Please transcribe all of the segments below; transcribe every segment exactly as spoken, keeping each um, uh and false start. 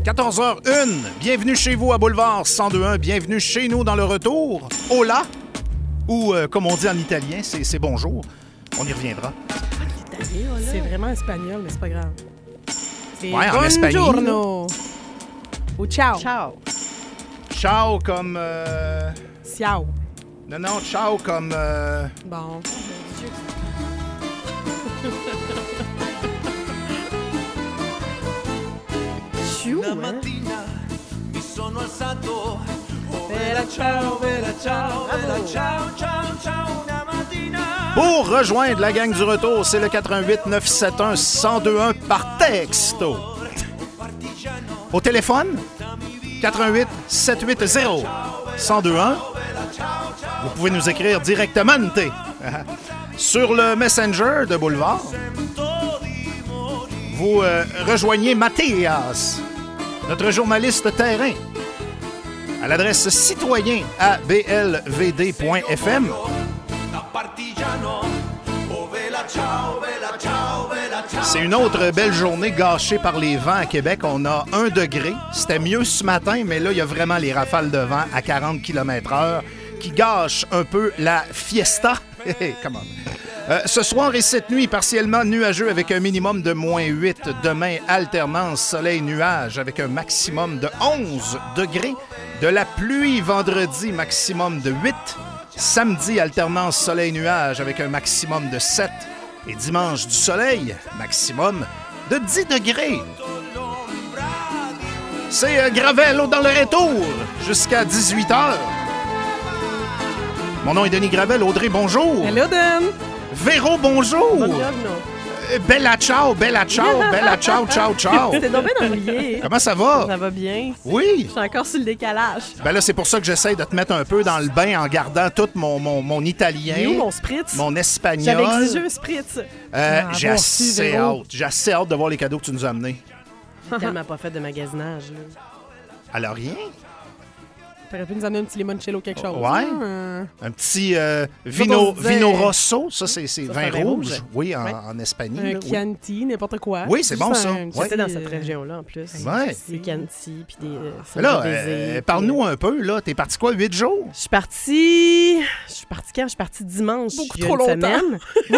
quatorze heures une, bienvenue chez vous à Boulevard cent deux point un, bienvenue chez nous dans le retour. Hola, ou euh, comme on dit en italien, c'est, c'est bonjour. On y reviendra. C'est vraiment espagnol, mais c'est pas grave. C'est ouais, en espagnol. Buongiorno. Ou ciao. Ciao. Ciao comme... Euh... Ciao. Non, non, ciao comme... Euh... Bon. Chou, hein? Bella ciao, bella ciao, bella ciao, ciao, ciao, una mattina. Pour rejoindre la gang du retour, c'est le quatre un huit neuf sept un un zéro deux un par texto. Au téléphone, quatre un huit sept huit zéro un zéro deux un. Vous pouvez nous écrire directement sur le Messenger de Boulevard. Vous euh, rejoignez Mathias, notre journaliste terrain, à l'adresse citoyen à b l v d point f m. C'est une autre belle journée gâchée par les vents à Québec. On a un degré. C'était mieux ce matin, mais là, il y a vraiment les rafales de vent à quarante kilomètres heure qui gâchent un peu la fiesta. Come on. Euh, ce soir et cette nuit, partiellement nuageux avec un minimum de moins huit. Demain, alternance soleil-nuage avec un maximum de onze degrés. De la pluie vendredi, maximum de huit. Samedi, alternance soleil-nuage avec un maximum de sept. Et dimanche, du soleil, maximum de dix degrés. C'est euh, Gravel dans le retour jusqu'à dix-huit heures. Mon nom est Denis Gravel. Audrey, bonjour. Hello, Dan. Véro, bonjour. Buongiorno. Euh, Bella ciao, bella ciao, bella ciao, ciao, ciao. C'était donc bien ennuyé. Comment ça va? Ça va bien. Oui. Je suis encore sur le décalage. Ben là, c'est pour ça que j'essaie de te mettre un peu dans le bain en gardant tout mon, mon, mon italien. Et où mon spritz? Mon espagnol. J'avais exigé un spritz. Euh, Ah, j'ai bon, assez si, Véro. hâte. J'ai assez hâte de voir les cadeaux que tu nous as amenés. J'ai tellement pas fait de magasinage. Là. Alors rien? T'aurais pu nous amener un petit limoncello quelque chose. Ouais. Hein? Un petit euh, vino, qu'on se disait- vino rosso. Ça, c'est, c'est Ça, vin c'est un vin rouge. rouge. Oui, en, Ouais. en Espagne. Un là, oui. Chianti, n'importe quoi. Oui, c'est Juste bon, ça. un petit- Ouais. C'était dans cette région-là, en plus. Ouais. Des Chianti, puis des... Euh, Mais là, Sangiovese, euh, puis, parle-nous euh, un peu. Là, t'es parti quoi, huit jours? Je suis partie... Je suis partie quand? Je suis partie dimanche. Beaucoup il y a trop une longtemps. semaine.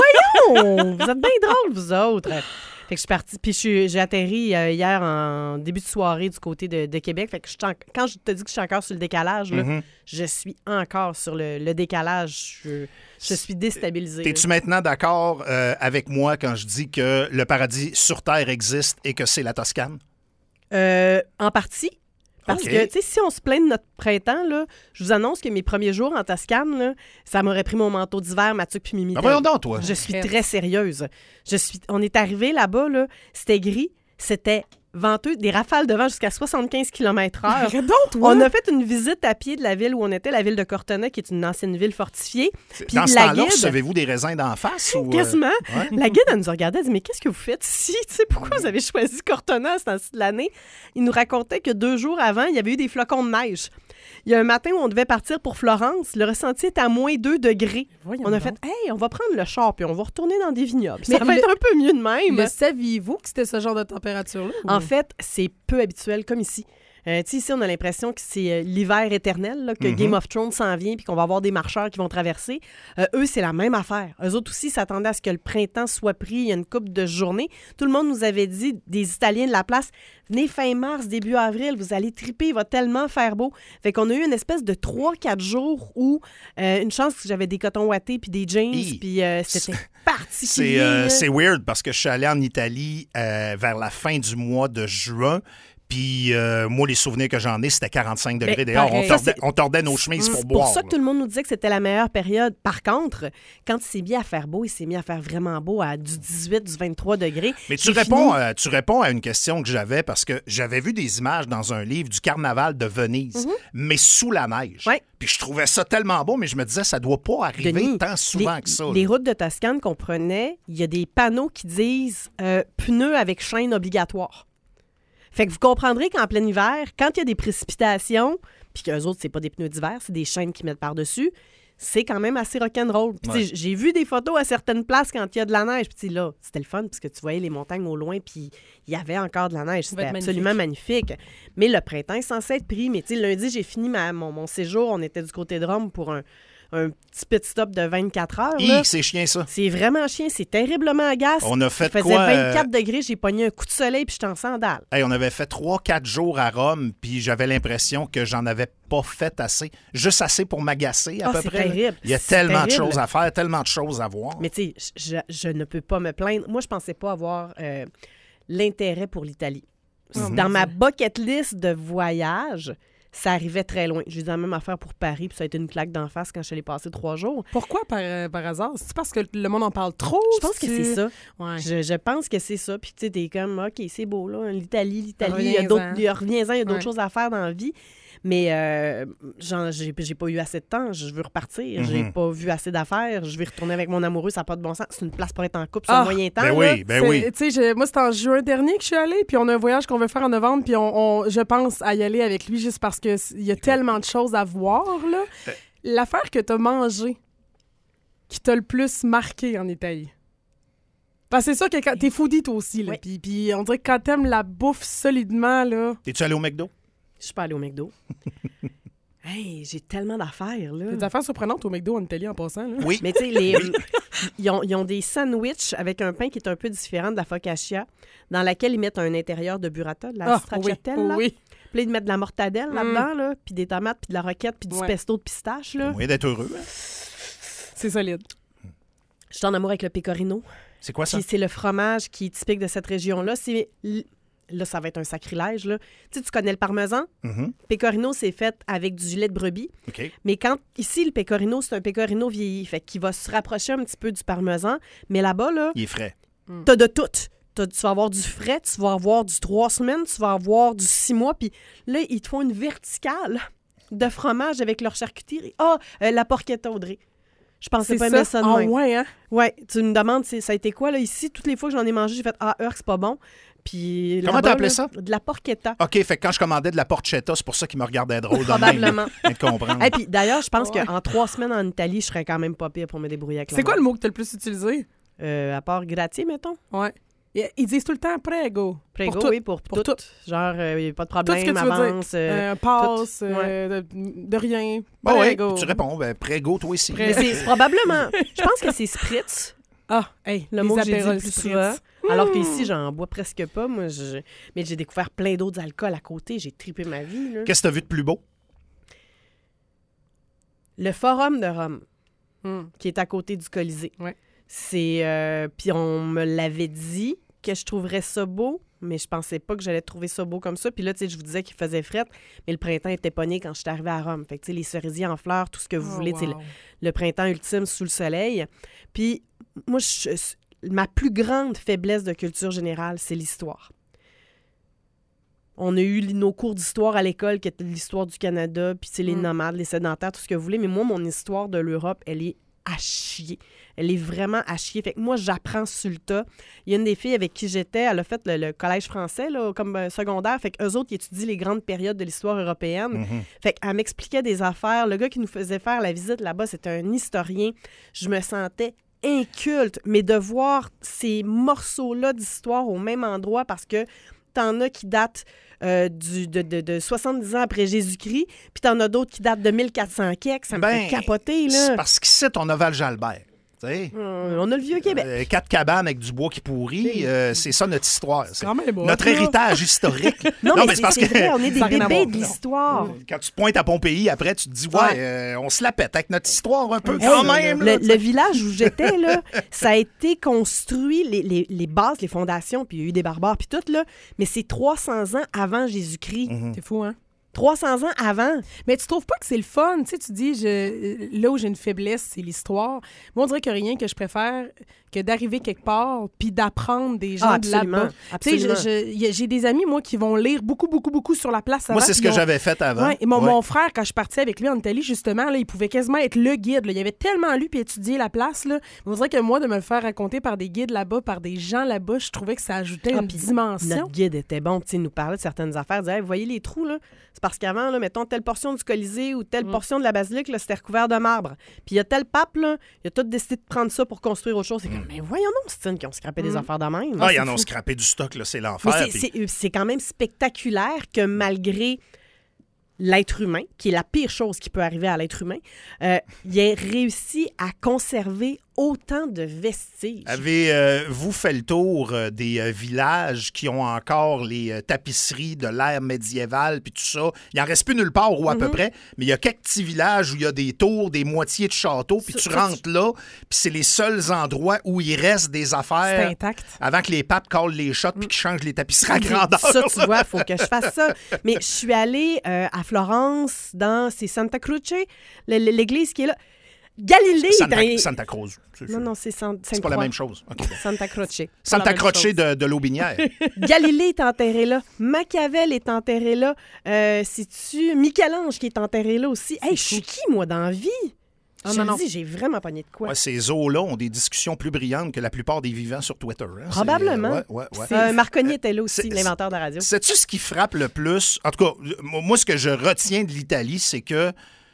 Voyons! Vous êtes bien drôles, vous autres. Fait que je suis partie... Puis je suis- j'ai atterri euh, hier en début de soirée du côté de, de Québec. Fait que je suis en- quand je te dis que je suis encore sur le décalage, là, Mhm. je suis encore sur le, le décalage. Je, je suis déstabilisée. T'es-tu maintenant d'accord euh, avec moi quand je dis que le paradis sur Terre existe et que c'est la Toscane? Euh, en partie. Parce OK. que, tu sais, si on se plaint de notre printemps, là, je vous annonce que mes premiers jours en Toscane, là, ça m'aurait pris mon manteau d'hiver, ma tuque puis Mimi. Ben voyons donc, toi. Je suis très sérieuse. Je suis... On est arrivé là-bas, là, c'était gris, c'était venteux, des rafales de vent jusqu'à soixante-quinze kilomètres heure. Arrête donc, toi. On a fait une visite à pied de la ville où on était, la ville de Cortona, qui est une ancienne ville fortifiée. Puis Dans ce la temps-là, guide- recevez-vous des raisins d'en face? Ou, euh, Quasiment. ouais? La guide, elle nous a regardé, elle dit « Mais qu'est-ce que vous faites ici? Tu sais, pourquoi vous avez choisi Cortona à ce temps-ci de l'année? » Il nous racontait que deux jours avant, il y avait eu des flocons de neige. Il y a un matin où on devait partir pour Florence, le ressenti était à moins deux degrés. Voyons On a donc. fait « Hey, on va prendre le char, puis on va retourner dans des vignobles. Mais Ça va le- être un peu mieux de même. Le saviez-vous que c'était ce genre de température-là? ou- En fait, c'est peu habituel comme ici. Euh, tu sais, ici, on a l'impression que c'est euh, l'hiver éternel, là, que Mhm. Game of Thrones s'en vient puis qu'on va avoir des marcheurs qui vont traverser. Euh, eux, c'est la même affaire. Eux autres aussi s'attendaient à ce que le printemps soit pris il y a une couple de journées. Tout le monde nous avait dit, des Italiens de la place, venez fin mars, début avril, vous allez triper, il va tellement faire beau. Fait qu'on a eu une espèce de trois quatre jours où, euh, une chance que j'avais des cotons ouatés puis des jeans, Hi. puis euh, c'était particulier. C'est, euh, là. c'est weird parce que je suis allé en Italie euh, vers la fin du mois de juin. Puis euh, moi, les souvenirs que j'en ai, c'était quarante-cinq degrés. Ben, D'ailleurs, on pareil. tordait, Ça, c'est- on tordait nos chemises C'est pour pour boire. ça que là. tout le monde nous disait que c'était la meilleure période. Par contre, quand il s'est mis à faire beau, il s'est mis à faire vraiment beau à du dix-huit, du vingt-trois degrés. Mais tu J'ai réponds, fini- euh, tu réponds à une question que j'avais parce que j'avais vu des images dans un livre du carnaval de Venise, mais sous la neige. Mhm. Ouais. Puis je trouvais ça tellement beau, mais je me disais, ça doit pas arriver Denis, tant souvent les, que ça. Les là. routes de Toscane qu'on prenait, il y a des panneaux qui disent euh, pneus avec chaîne obligatoire. Fait que vous comprendrez qu'en plein hiver, quand il y a des précipitations, puis qu'eux autres, c'est pas des pneus d'hiver, c'est des chaînes qu'ils mettent par-dessus, c'est quand même assez rock'n'roll. Puis Ouais. tu sais, j'ai vu des photos à certaines places quand il y a de la neige. Puis tu sais, là, c'était le fun parce que tu voyais les montagnes au loin, puis il y avait encore de la neige. Ça va C'était être absolument magnifique. Mais le printemps est censé être pris. Mais tu sais, lundi, j'ai fini ma, mon, mon séjour. On était du côté de Rome pour un, un petit pit stop de vingt-quatre heures. là. Hi, c'est chien, ça. C'est vraiment chien. C'est terriblement agace. On a fait Il faisait quoi? euh, vingt-quatre degrés. J'ai pogné un coup de soleil, puis j'étais en sandales. Hey, on avait fait trois quatre jours à Rome, puis j'avais l'impression que j'en avais pas fait assez. Juste assez pour m'agacer, à Ah, peu c'est près. là. terrible. Il y a C'est tellement de terrible. choses à faire, tellement de choses à voir. Mais tu sais, je, je ne peux pas me plaindre. Moi, je pensais pas avoir euh, l'intérêt pour l'Italie. Oh, Dans mon ma Dieu. bucket list de voyage, ça arrivait très loin. J'ai eu la même affaire pour Paris, puis ça a été une claque d'en face quand je suis allée passer trois jours. Pourquoi par, euh, par hasard? C'est parce que le monde en parle trop? Je pense que c'est c'est ça. Ouais. Je, je pense que c'est ça. Puis tu sais, t'es comme, OK, c'est beau, là, l'Italie, l'Italie. Il y a d'autres, Reviens-en. il y a- reviens-en, il y a d'autres Ouais. choses à faire dans la vie. Mais euh, genre, j'ai, j'ai pas eu assez de temps. Je veux repartir. J'ai Mhm. pas vu assez d'affaires. Je vais retourner avec mon amoureux. Ça n'a pas de bon sens. C'est une place pour être en couple sur Ah, un moyen temps. Ben là. oui, ben C'est- oui. Tu sais, je- moi, c'était en juin dernier que je suis allée, puis on a un voyage qu'on veut faire en novembre, puis on, on- je pense à y aller avec lui juste parce qu'il y a tellement de choses à voir. Là. Euh. L'affaire que tu as mangée qui t'a le plus marqué en Italie. Parce que c'est sûr que quand- t'es foodie toi aussi, là. Oui. Puis, puis on dirait que quand t'aimes la bouffe solidement, là... T'es-tu allé au McDo? Je suis pas allée au McDo. Hey, j'ai tellement d'affaires, là. Il y a des affaires surprenantes au McDo en Italie en passant, là. Oui. Mais tu sais, les, euh, ils, ont, ils ont des sandwichs avec un pain qui est un peu différent de la focaccia, dans laquelle ils mettent un intérieur de burrata, de la Ah, oui, stracciatelle, là. oui. Puis là, ils mettent de la mortadelle Mm. là-dedans, là, puis des tomates, puis de la roquette, puis du Ouais. pesto de pistache, là. Moyen d'être heureux. hein? C'est solide. Je suis en amour avec le pecorino. C'est quoi ça? Puis c'est le fromage qui est typique de cette région-là. C'est... Là, ça va être un sacrilège, là. Tu sais, tu connais le parmesan? Mhm. Pecorino, c'est fait avec du lait de brebis. OK. Mais quand ici, le pecorino, c'est un pecorino vieilli, fait qu'il va se rapprocher un petit peu du parmesan. Mais là-bas, là, Il est frais. t'as de tout. T'as- tu vas avoir du frais, tu vas avoir du trois semaines, tu vas avoir du six mois. Puis là, ils te font une verticale de fromage avec leur charcuterie. Ah, euh, la porchetta, Audrey. Je pensais C'est pas aimer ça? ça de Ah même. ouais, hein? Ouais, tu me demandes, c'est- ça a été quoi, là, ici? Toutes les fois que j'en ai mangé, j'ai fait « Ah, heurk, c'est pas bon. » Puis Comment là-bas, t'as appelé là, ça? De la porchetta. OK, fait que quand je commandais de la porchetta, c'est pour ça qu'il me regardait drôle. de même, Probablement. là. Je viens de comprendre. Et puis d'ailleurs, je pense Ouais. qu'en trois semaines en Italie, je serais quand même pas pire pour me débrouiller avec la C'est quoi langue. le mot que t'as le plus utilisé? Euh, à part gratier, mettons. Ouais. Et- Ils disent tout le temps prego. Prego, Pour tout. oui, pour, Pour tout. tout. Genre, il n'y a pas de Tout ce problème, que tu veux dire. avance. euh, Euh, passe, tout. euh, de, de rien. Bon, ouais, Prego. tu réponds, ben, prégo, toi aussi. Pré- mais c'est c'est probablement... Je pense que c'est spritz, Ah, hey, le les mot que j'ai dit apérols le plus spritz. souvent. Alors qu'ici, j'en bois presque pas. Moi, je... Mais j'ai découvert plein d'autres alcools à côté. J'ai tripé ma vie. Là. Qu'est-ce que t'as vu de plus beau? Le Forum de Rome, Hmm. qui est à côté du Colisée. Ouais. C'est... euh, Puis on me l'avait dit que je trouverais ça beau, mais je pensais pas que j'allais trouver ça beau comme ça. Puis là, tu sais, je vous disais qu'il faisait fret, mais le printemps était pas né quand je suis arrivée à Rome. Fait que, tu sais, les cerisiers en fleurs, tout ce que vous Oh, voulez, tu sais, wow. le, le printemps ultime sous le soleil. Puis moi, je- ma plus grande faiblesse de culture générale, c'est l'histoire. On a eu nos cours d'histoire à l'école, qui était l'histoire du Canada, puis tu sais, les Mm. nomades, les sédentaires, tout ce que vous voulez. Mais moi, mon histoire de l'Europe, elle est à chier. Elle est vraiment à chier. Fait que moi, j'apprends sur le tas. Il y a une des filles avec qui j'étais, elle a fait le, le collège français, là, comme euh, secondaire. Fait qu'eux autres, ils étudient les grandes périodes de l'histoire européenne. Mhm. Fait qu'elle m'expliquait des affaires. Le gars qui nous faisait faire la visite là-bas, c'était un historien. Je me sentais inculte, mais de voir ces morceaux-là d'histoire au même endroit parce que t'en as qui datent euh, du, de, de, de soixante-dix ans après Jésus-Christ, puis t'en as d'autres qui datent de mille quatre cents kek. Ça me Ben, fait capoter, C'est là. parce qu'ici, on a Val-Jalbert. Tu sais, Hum, on a le vieux Québec. euh, quatre cabanes avec du bois qui pourrit, euh, c'est ça notre histoire. C'est quand même beau, notre là. héritage historique. Non, mais, c'est c'est parce c'est que vrai, on est des Ça a rien à bébés voir, de non. l'histoire. quand tu te pointes à Pompéi, après, tu te dis, ouais, Ouais. euh, on se la pète avec notre histoire un peu Hey, quand même. là, le, le village où j'étais, là, ça a été construit, les, les, les bases, les fondations, puis il y a eu des barbares, puis tout, là, mais c'est trois cents ans avant Jésus-Christ. Mhm. C'est fou, hein? trois cents ans avant. Mais tu trouves pas que c'est le fun? Tu sais, tu dis, je, là où j'ai une faiblesse, c'est l'histoire. Moi, on dirait qu'il n'y a rien que je préfère que d'arriver quelque part puis d'apprendre des gens Ah, de absolument. là-bas. Tu sais, je- Absolument. je- y a- j'ai des amis, moi, qui vont lire beaucoup, beaucoup, beaucoup sur la place avant. Moi, c'est ce puis que ils ont- j'avais fait avant. Ouais, et mon, Ouais. mon frère, quand je suis partie avec lui en Italie, justement, là, il pouvait quasiment être le guide. Là. Il avait tellement lu puis étudié la place. Là. On dirait que moi, de me le faire raconter par des guides là-bas, par des gens là-bas, je trouvais que ça ajoutait Ah, une puis dimension. Notre guide était bon, tu sais, il nous parlait de certaines affaires. Il disait, hey, vous voyez les trous, là? C'est parce qu'avant, là, mettons, telle portion du Colisée ou telle mm. portion de la basilique, là, c'était recouvert de marbre. Puis il y a tel pape, là, il a tout décidé de prendre ça pour construire autre chose. C'est mm. comme, mais voyons donc, c'est une qui ont scrappé mm. des affaires de même. Ah, ils en ont scrappé du stock, là, c'est l'enfer. Mais c'est, puis... c'est, c'est quand même spectaculaire que malgré l'être humain, qui est la pire chose qui peut arriver à l'être humain, euh, il a réussi à conserver autant de vestiges. Avez-vous euh, fait le tour euh, des euh, villages qui ont encore les euh, tapisseries de l'ère médiévale puis tout ça? Il n'en reste plus nulle part ou à mm-hmm. peu près, mais il y a quelques petits villages où il y a des tours, des moitiés de châteaux, puis tu rentres tu... là, puis c'est les seuls endroits où il reste des affaires. C'est intact. Avant que les papes collent les shots puis qu'ils changent les tapisseries à grandeur. Ça, tu vois, il faut que je fasse ça. Mais je suis allée euh, à Florence, dans c'est Santa Croce, l'église qui est là. Galilée Santa, est un... Santa Cruz. C'est, non, non, c'est San... c'est pas la même chose. Okay. Santa Croce. Santa Croce de, de l'Aubinière. Galilée est enterré là. Machiavel est enterré là. Euh, c'est-tu Michel-Ange qui est enterré là aussi? Hey, je suis qui, moi, dans la vie? Oh, je me dis, j'ai vraiment pogné de quoi. Ouais, ces os-là ont des discussions plus brillantes que la plupart des vivants sur Twitter. Hein? Probablement. Euh, ouais, ouais, ouais. Euh, Marconi était là aussi, l'inventeur de la radio. Sais-tu ce qui frappe le plus? En tout cas, moi, ce que je retiens de l'Italie, c'est que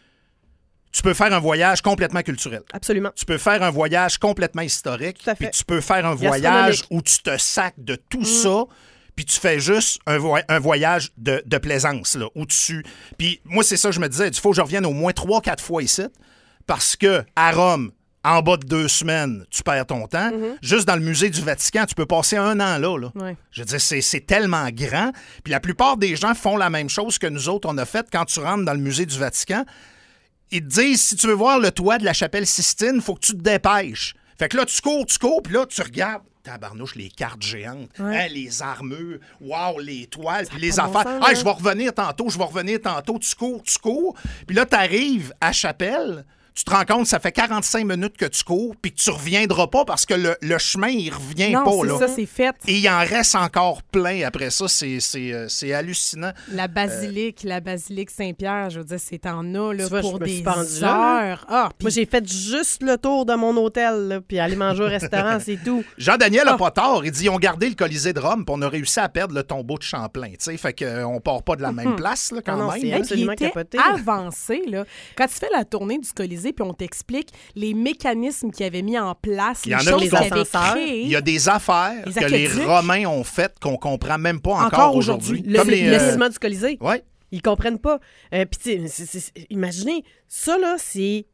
tu peux faire un voyage complètement culturel. Absolument. Tu peux faire un voyage complètement historique. Tout à fait. Puis tu peux faire un voyage où tu te sacs de tout mm. ça, puis tu fais juste un, vo- un voyage de, de plaisance, là, où tu... Puis moi, c'est ça que je me disais, il faut que je revienne au moins trois, quatre fois ici, parce que à Rome, en bas de deux semaines, tu perds ton temps. Mm-hmm. Juste dans le musée du Vatican, tu peux passer un an là. là. Ouais. Je veux dire, c'est, c'est tellement grand. Puis la plupart des gens font la même chose que nous autres, on a fait quand tu rentres dans le musée du Vatican. Ils te disent, si tu veux voir le toit de la chapelle Sistine, il faut que tu te dépêches. Fait que là, tu cours, tu cours, puis là, tu regardes. Tabarnouche, les cartes géantes, ouais. hein, les armures, wow, les toiles, puis les affaires. Bon sens, hey, je vais revenir tantôt, je vais revenir tantôt. Tu cours, tu cours. Puis là, tu arrives à Chapelle. Tu te rends compte que ça fait quarante-cinq minutes que tu cours puis que tu reviendras pas parce que le, le chemin, il revient non, pas. C'est là. ça, c'est fait. Et il en reste encore plein après ça. C'est, c'est, euh, c'est hallucinant. La basilique, euh... la basilique Saint-Pierre, je veux dire, c'est en a là, vois, pour des heures. Là, ah, pis... Moi, j'ai fait juste le tour de mon hôtel là, puis aller manger au restaurant, c'est tout. Jean-Daniel ah. a pas tort. Il dit, ils ont gardé le Colisée de Rome puis on a réussi à perdre le tombeau de Champlain. T'sais, fait qu'on part pas de la même place là, quand non, même. C'est absolument il était capoté. avancé. Là. Quand tu fais la tournée du Colisée puis on t'explique les mécanismes qu'ils avaient mis en place, il y les en choses a qu'ils avaient créées. Il y a des affaires les que les Romains ont faites qu'on comprend même pas encore, encore aujourd'hui. aujourd'hui. Le, Comme les, les, le euh... ciment du Colisée. Ouais. Ils comprennent pas. Euh, Puis, imaginez, ça, là, c'est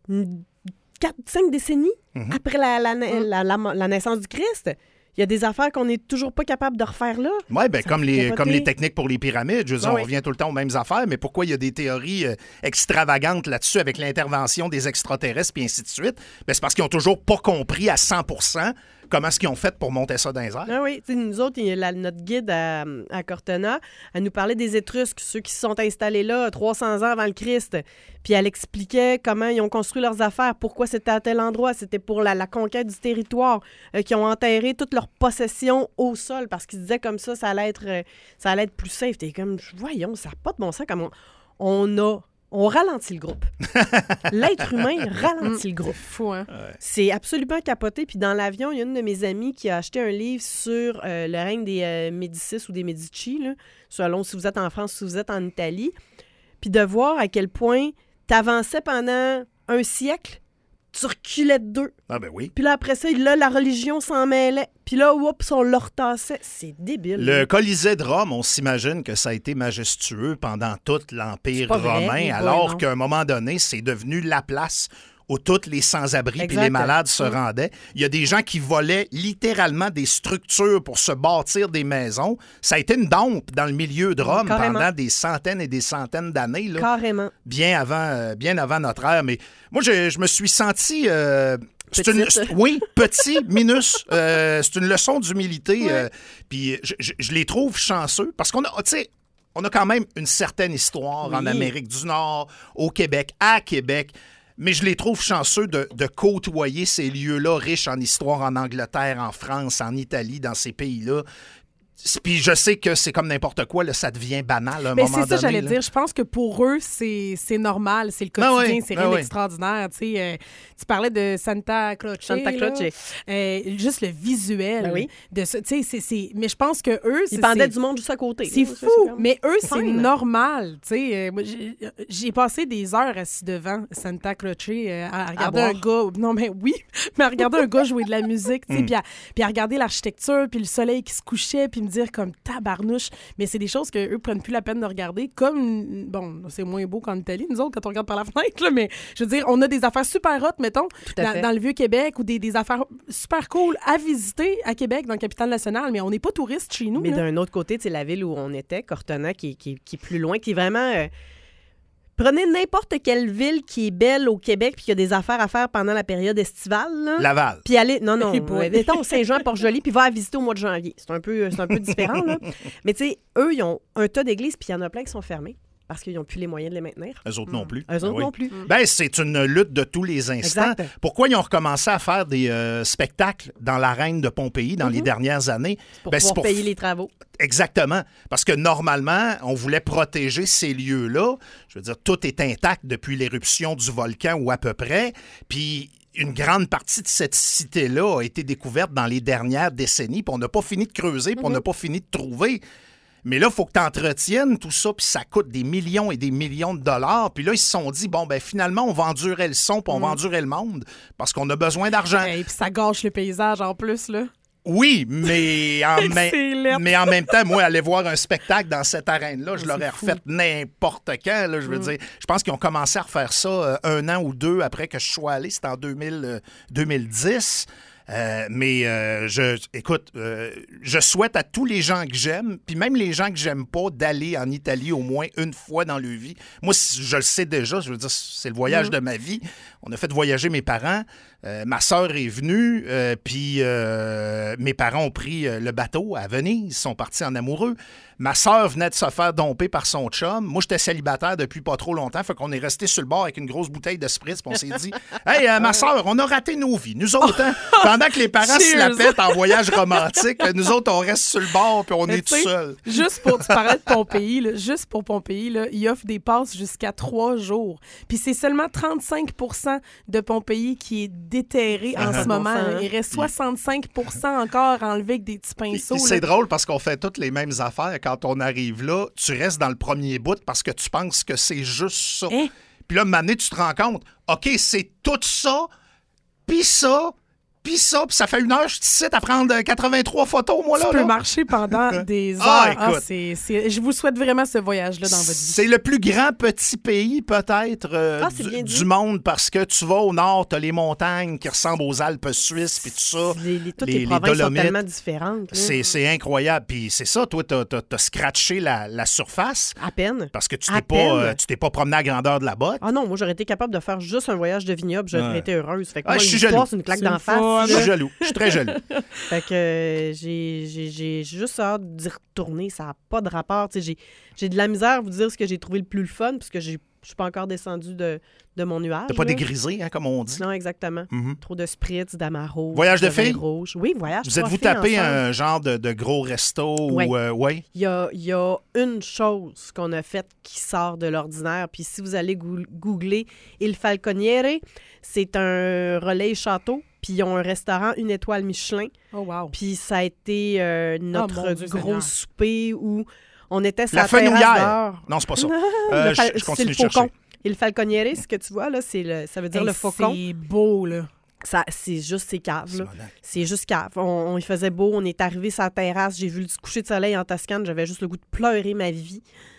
quatre cinq décennies mm-hmm. après la, la, la, la, la, la naissance du Christ. Il y a des affaires qu'on n'est toujours pas capable de refaire là. Oui, bien, comme les, comme les techniques pour les pyramides. Je veux dire, ah, on oui. revient tout le temps aux mêmes affaires, mais pourquoi il y a des théories euh, extravagantes là-dessus avec l'intervention des extraterrestres et ainsi de suite? Bien, c'est parce qu'ils n'ont toujours pas compris à cent pour cent comment est-ce qu'ils ont fait pour monter ça dans les airs. Ah oui, t'sais, nous autres, la, notre guide à, à Cortona, elle nous parlait des Étrusques, ceux qui se sont installés là trois cents ans avant le Christ. Puis elle expliquait comment ils ont construit leurs affaires, pourquoi c'était à tel endroit. C'était pour la, la conquête du territoire, euh, qui ont enterré toutes leurs possessions au sol parce qu'ils disaient comme ça, ça allait être, euh, ça allait être plus safe. T'es comme, voyons, ça n'a pas de bon sens. Comme on, on a... On ralentit le groupe. L'être humain ralentit le groupe. Fou, hein? Ouais. C'est absolument capoté. Puis dans l'avion, il y a une de mes amies qui a acheté un livre sur euh, le règne des euh, Médicis ou des Médici, là, selon si vous êtes en France, si vous êtes en Italie. Puis de voir à quel point t'avançais pendant un siècle, tu reculais de deux. Ah ben oui. Puis là, après ça, là, la religion s'en mêlait. Puis là, oups, on le retassait. C'est débile. Le là. Colisée de Rome, on s'imagine que ça a été majestueux pendant tout l'Empire romain, vrai, alors ouais, qu'à un moment donné, c'est devenu la place où tous les sans-abri et les malades se mmh. rendaient. Il y a des gens qui volaient littéralement des structures pour se bâtir des maisons. Ça a été une dompe dans le milieu de Rome Carrément. pendant des centaines et des centaines d'années. Là, Carrément. Bien avant, euh, bien avant notre ère. Mais moi, je, je me suis senti... Euh, C'est une, c'est, oui, petit, minus. Euh, c'est une leçon d'humilité. Ouais. Euh, puis je, je, je les trouve chanceux parce qu'on a, tu sais, on a quand même une certaine histoire oui. en Amérique du Nord, au Québec, à Québec. Mais je les trouve chanceux de, de côtoyer ces lieux-là riches en histoire en Angleterre, en France, en Italie, dans ces pays-là. Puis je sais que c'est comme n'importe quoi, là, ça devient banal à un Mais moment donné. c'est ça, j'allais là. dire. Je pense que pour eux, c'est, c'est normal, c'est le Ben quotidien, oui, c'est ben rien oui. d'extraordinaire. Tu sais, euh, tu parlais de Santa Croce. Santa là. Croce. Euh, juste le visuel. Ben oui. de ça. Tu sais, c'est, c'est... Mais je pense que eux, c'est, Ils pendaient c'est... du monde juste à côté. C'est là. Ça, fou, comme- mais eux, c'est fine. normal. Tu sais, euh, moi, j'ai, j'ai passé des heures assis devant Santa Croce euh, à regarder boire. un gars. Non, mais oui, mais à regarder un gars jouer de la musique, tu sais, puis à, puis à regarder l'architecture, puis le soleil qui se couchait, puis me dire comme tabarnouche. Mais c'est des choses qu'eux prennent plus la peine de regarder. Comme, bon, c'est moins beau qu'en Italie, nous autres, quand on regarde par la fenêtre, là, mais je veux dire, on a des affaires super hot, mettons, à dans, fait. dans le Vieux-Québec, ou des, des affaires super cool à visiter à Québec, dans le capitale nationale, mais on n'est pas touristes chez nous. Mais là. d'un autre côté, tu sais, la ville où on était, Cortona, qui, qui, qui est plus loin, qui est vraiment... euh, Prenez n'importe quelle ville qui est belle au Québec puis qui a des affaires à faire pendant la période estivale. Là. Laval. Puis allez, non, non, Eh boy. euh, mettons Saint-Jean-Port-Joli, puis va à visiter au mois de janvier. C'est un peu, c'est un peu différent, là. Mais tu sais, eux, ils ont un tas d'églises, puis il y en a plein qui sont fermées parce qu'ils n'ont plus les moyens de les maintenir. Eux autres non plus. Eux autres Ben oui. non plus. Ben, c'est une lutte de tous les instants. Exact. Pourquoi ils ont recommencé à faire des euh, spectacles dans l'arène de Pompéi dans les dernières années? Pour Ben, c'est pouvoir payer les travaux. Exactement. Parce que normalement, on voulait protéger ces lieux-là. Je veux dire, tout est intact depuis l'éruption du volcan ou à peu près. Puis une grande partie de cette cité-là a été découverte dans les dernières décennies. Puis on n'a pas fini de creuser, puis on n'a pas fini de trouver. Mais là, il faut que tu entretiennes tout ça, puis ça coûte des millions et des millions de dollars. Puis là, ils se sont dit, bon, ben finalement, on va endurer le son, puis on va endurer le monde, parce qu'on a besoin d'argent. Et puis ça gâche le paysage en plus, là. Oui, mais en, même- C'est laid. mais en même temps, moi, aller voir un spectacle dans cette arène-là, je C'est l'aurais fou. refait n'importe quand. Là, je veux dire, je pense qu'ils ont commencé à refaire ça euh, un an ou deux après que je sois allé. C'était en deux mille, euh, deux mille dix. Euh, mais euh, je, écoute, euh, je souhaite à tous les gens que j'aime, puis même les gens que j'aime pas, d'aller en Italie au moins une fois dans leur vie. Moi, si- je le sais déjà, je veux dire, c'est le voyage de ma vie. On a fait voyager mes parents. Euh, ma sœur est venue, euh, puis euh, mes parents ont pris euh, le bateau à Venise, ils sont partis en amoureux. Ma sœur venait de se faire domper par son chum. Moi, j'étais célibataire depuis pas trop longtemps, fait qu'on est resté sur le bord avec une grosse bouteille de spritz, puis on s'est dit « Hey, euh, ma sœur, on a raté nos vies. Nous autres, hein, pendant que les parents se la Cheers. pètent en voyage romantique, nous autres, on reste sur le bord, puis on Mais est tout tu sais, seul. Juste pour, tu parlais de Pompéi, là, juste pour Pompéi, là, ils offrent des passes jusqu'à trois jours. Puis c'est seulement trente-cinq pour cent de Pompéi qui est déterré en Ah, ce bon moment. sang, là. hein? Il reste soixante-cinq pour cent encore enlevé avec des petits Puis- pinceaux. puis là. c'est drôle parce qu'on fait toutes les mêmes affaires. Quand on arrive là, tu restes dans le premier bout parce que tu penses que c'est juste ça. Hein? Puis là, un moment donné, tu te rends compte, OK, c'est tout ça, puis ça, puis ça, puis ça fait une heure, je te à prendre quatre-vingt-trois photos, moi, là. Tu peux là. marcher pendant des heures. Ah, Ah, écoute. c'est, c'est- Je vous souhaite vraiment ce voyage-là dans votre vie. C'est le plus grand petit pays, peut-être, euh, Ah, c'est du, bien dit. du monde parce que tu vas au nord, tu as les montagnes qui ressemblent aux Alpes suisses, puis tout ça. Les, les- toutes les- les, les provinces sont Dolomites. tellement différentes. là. C'est c'est incroyable. Puis c'est ça, toi, t'as as, scratché la, la surface À peine. parce que tu À t'es pas, peine. euh, tu t'es pas promené à grandeur de la botte. Ah non, moi, j'aurais été capable de faire juste un voyage de vignoble. J'aurais Ouais. été heureuse. Fait que Ah, moi, je suis l'histoire, jaloux. c'est une claque C'est d'en le face. fun. Je là. suis jaloux. Je suis très jaloux. Fait que euh, j'ai j'ai- j'ai juste hâte d'y retourner. Ça n'a pas de rapport. Tu sais, J'ai j'ai de la misère à vous dire ce que j'ai trouvé le plus le fun, parce que j'ai- je suis pas encore descendue de, de mon nuage. T'as pas là. dégrisé, hein, comme on dit. Non, exactement. Mhm. Trop de spritz, d'amarro. Voyage de vin filles? rouge. Oui, voyage. Vous trois êtes-vous filles tapé ensemble. un genre de, de gros resto Ouais. ou... euh, ouais? Il y a, il y a une chose qu'on a faite qui sort de l'ordinaire. Puis si vous allez gou- googler Il Falconiere, c'est un relais château. Puis ils ont un restaurant une étoile Michelin. Oh, wow. Puis ça a été euh, notre mon Dieu gros Seigneur. souper où on était sur La la, terrasse fenouillère. dehors. Non, c'est pas ça. Le Euh, fal- je, je c'est continue le de chercher. faucon. Il Falconiere, ce que tu vois, là, c'est le, ça veut dire Hey, le faucon. C'est beau, là. Ça, c'est juste ces caves, là. Simonac. C'est juste cave. On, on- il faisait beau, on est arrivé sur la terrasse, j'ai vu le coucher de soleil en Toscane, j'avais juste le goût de pleurer ma vie.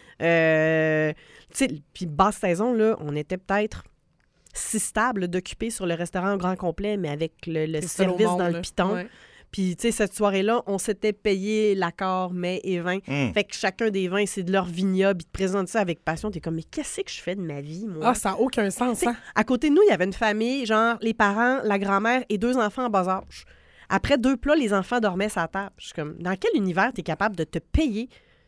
Euh, tu sais, puis basse saison, là, on était peut-être si stable d'occuper sur le restaurant au grand complet, mais avec le, le C'est seul au service monde, dans là. le piton. Ouais. Puis, tu sais, cette soirée-là, on s'était payé l'accord, mets et vin. Hum. Fait que chacun des vins, c'est de leur vignoble. Ils te présentent ça avec passion. T'es comme, mais qu'est-ce que je fais de ma vie, moi? Ah, ça n'a aucun sens, Tu sais, hein? à côté de nous, il y avait une famille, genre les parents, la grand-mère et deux enfants en bas âge. Après deux plats, les enfants dormaient sur la table. Je suis comme, dans quel univers tu es capable de te payer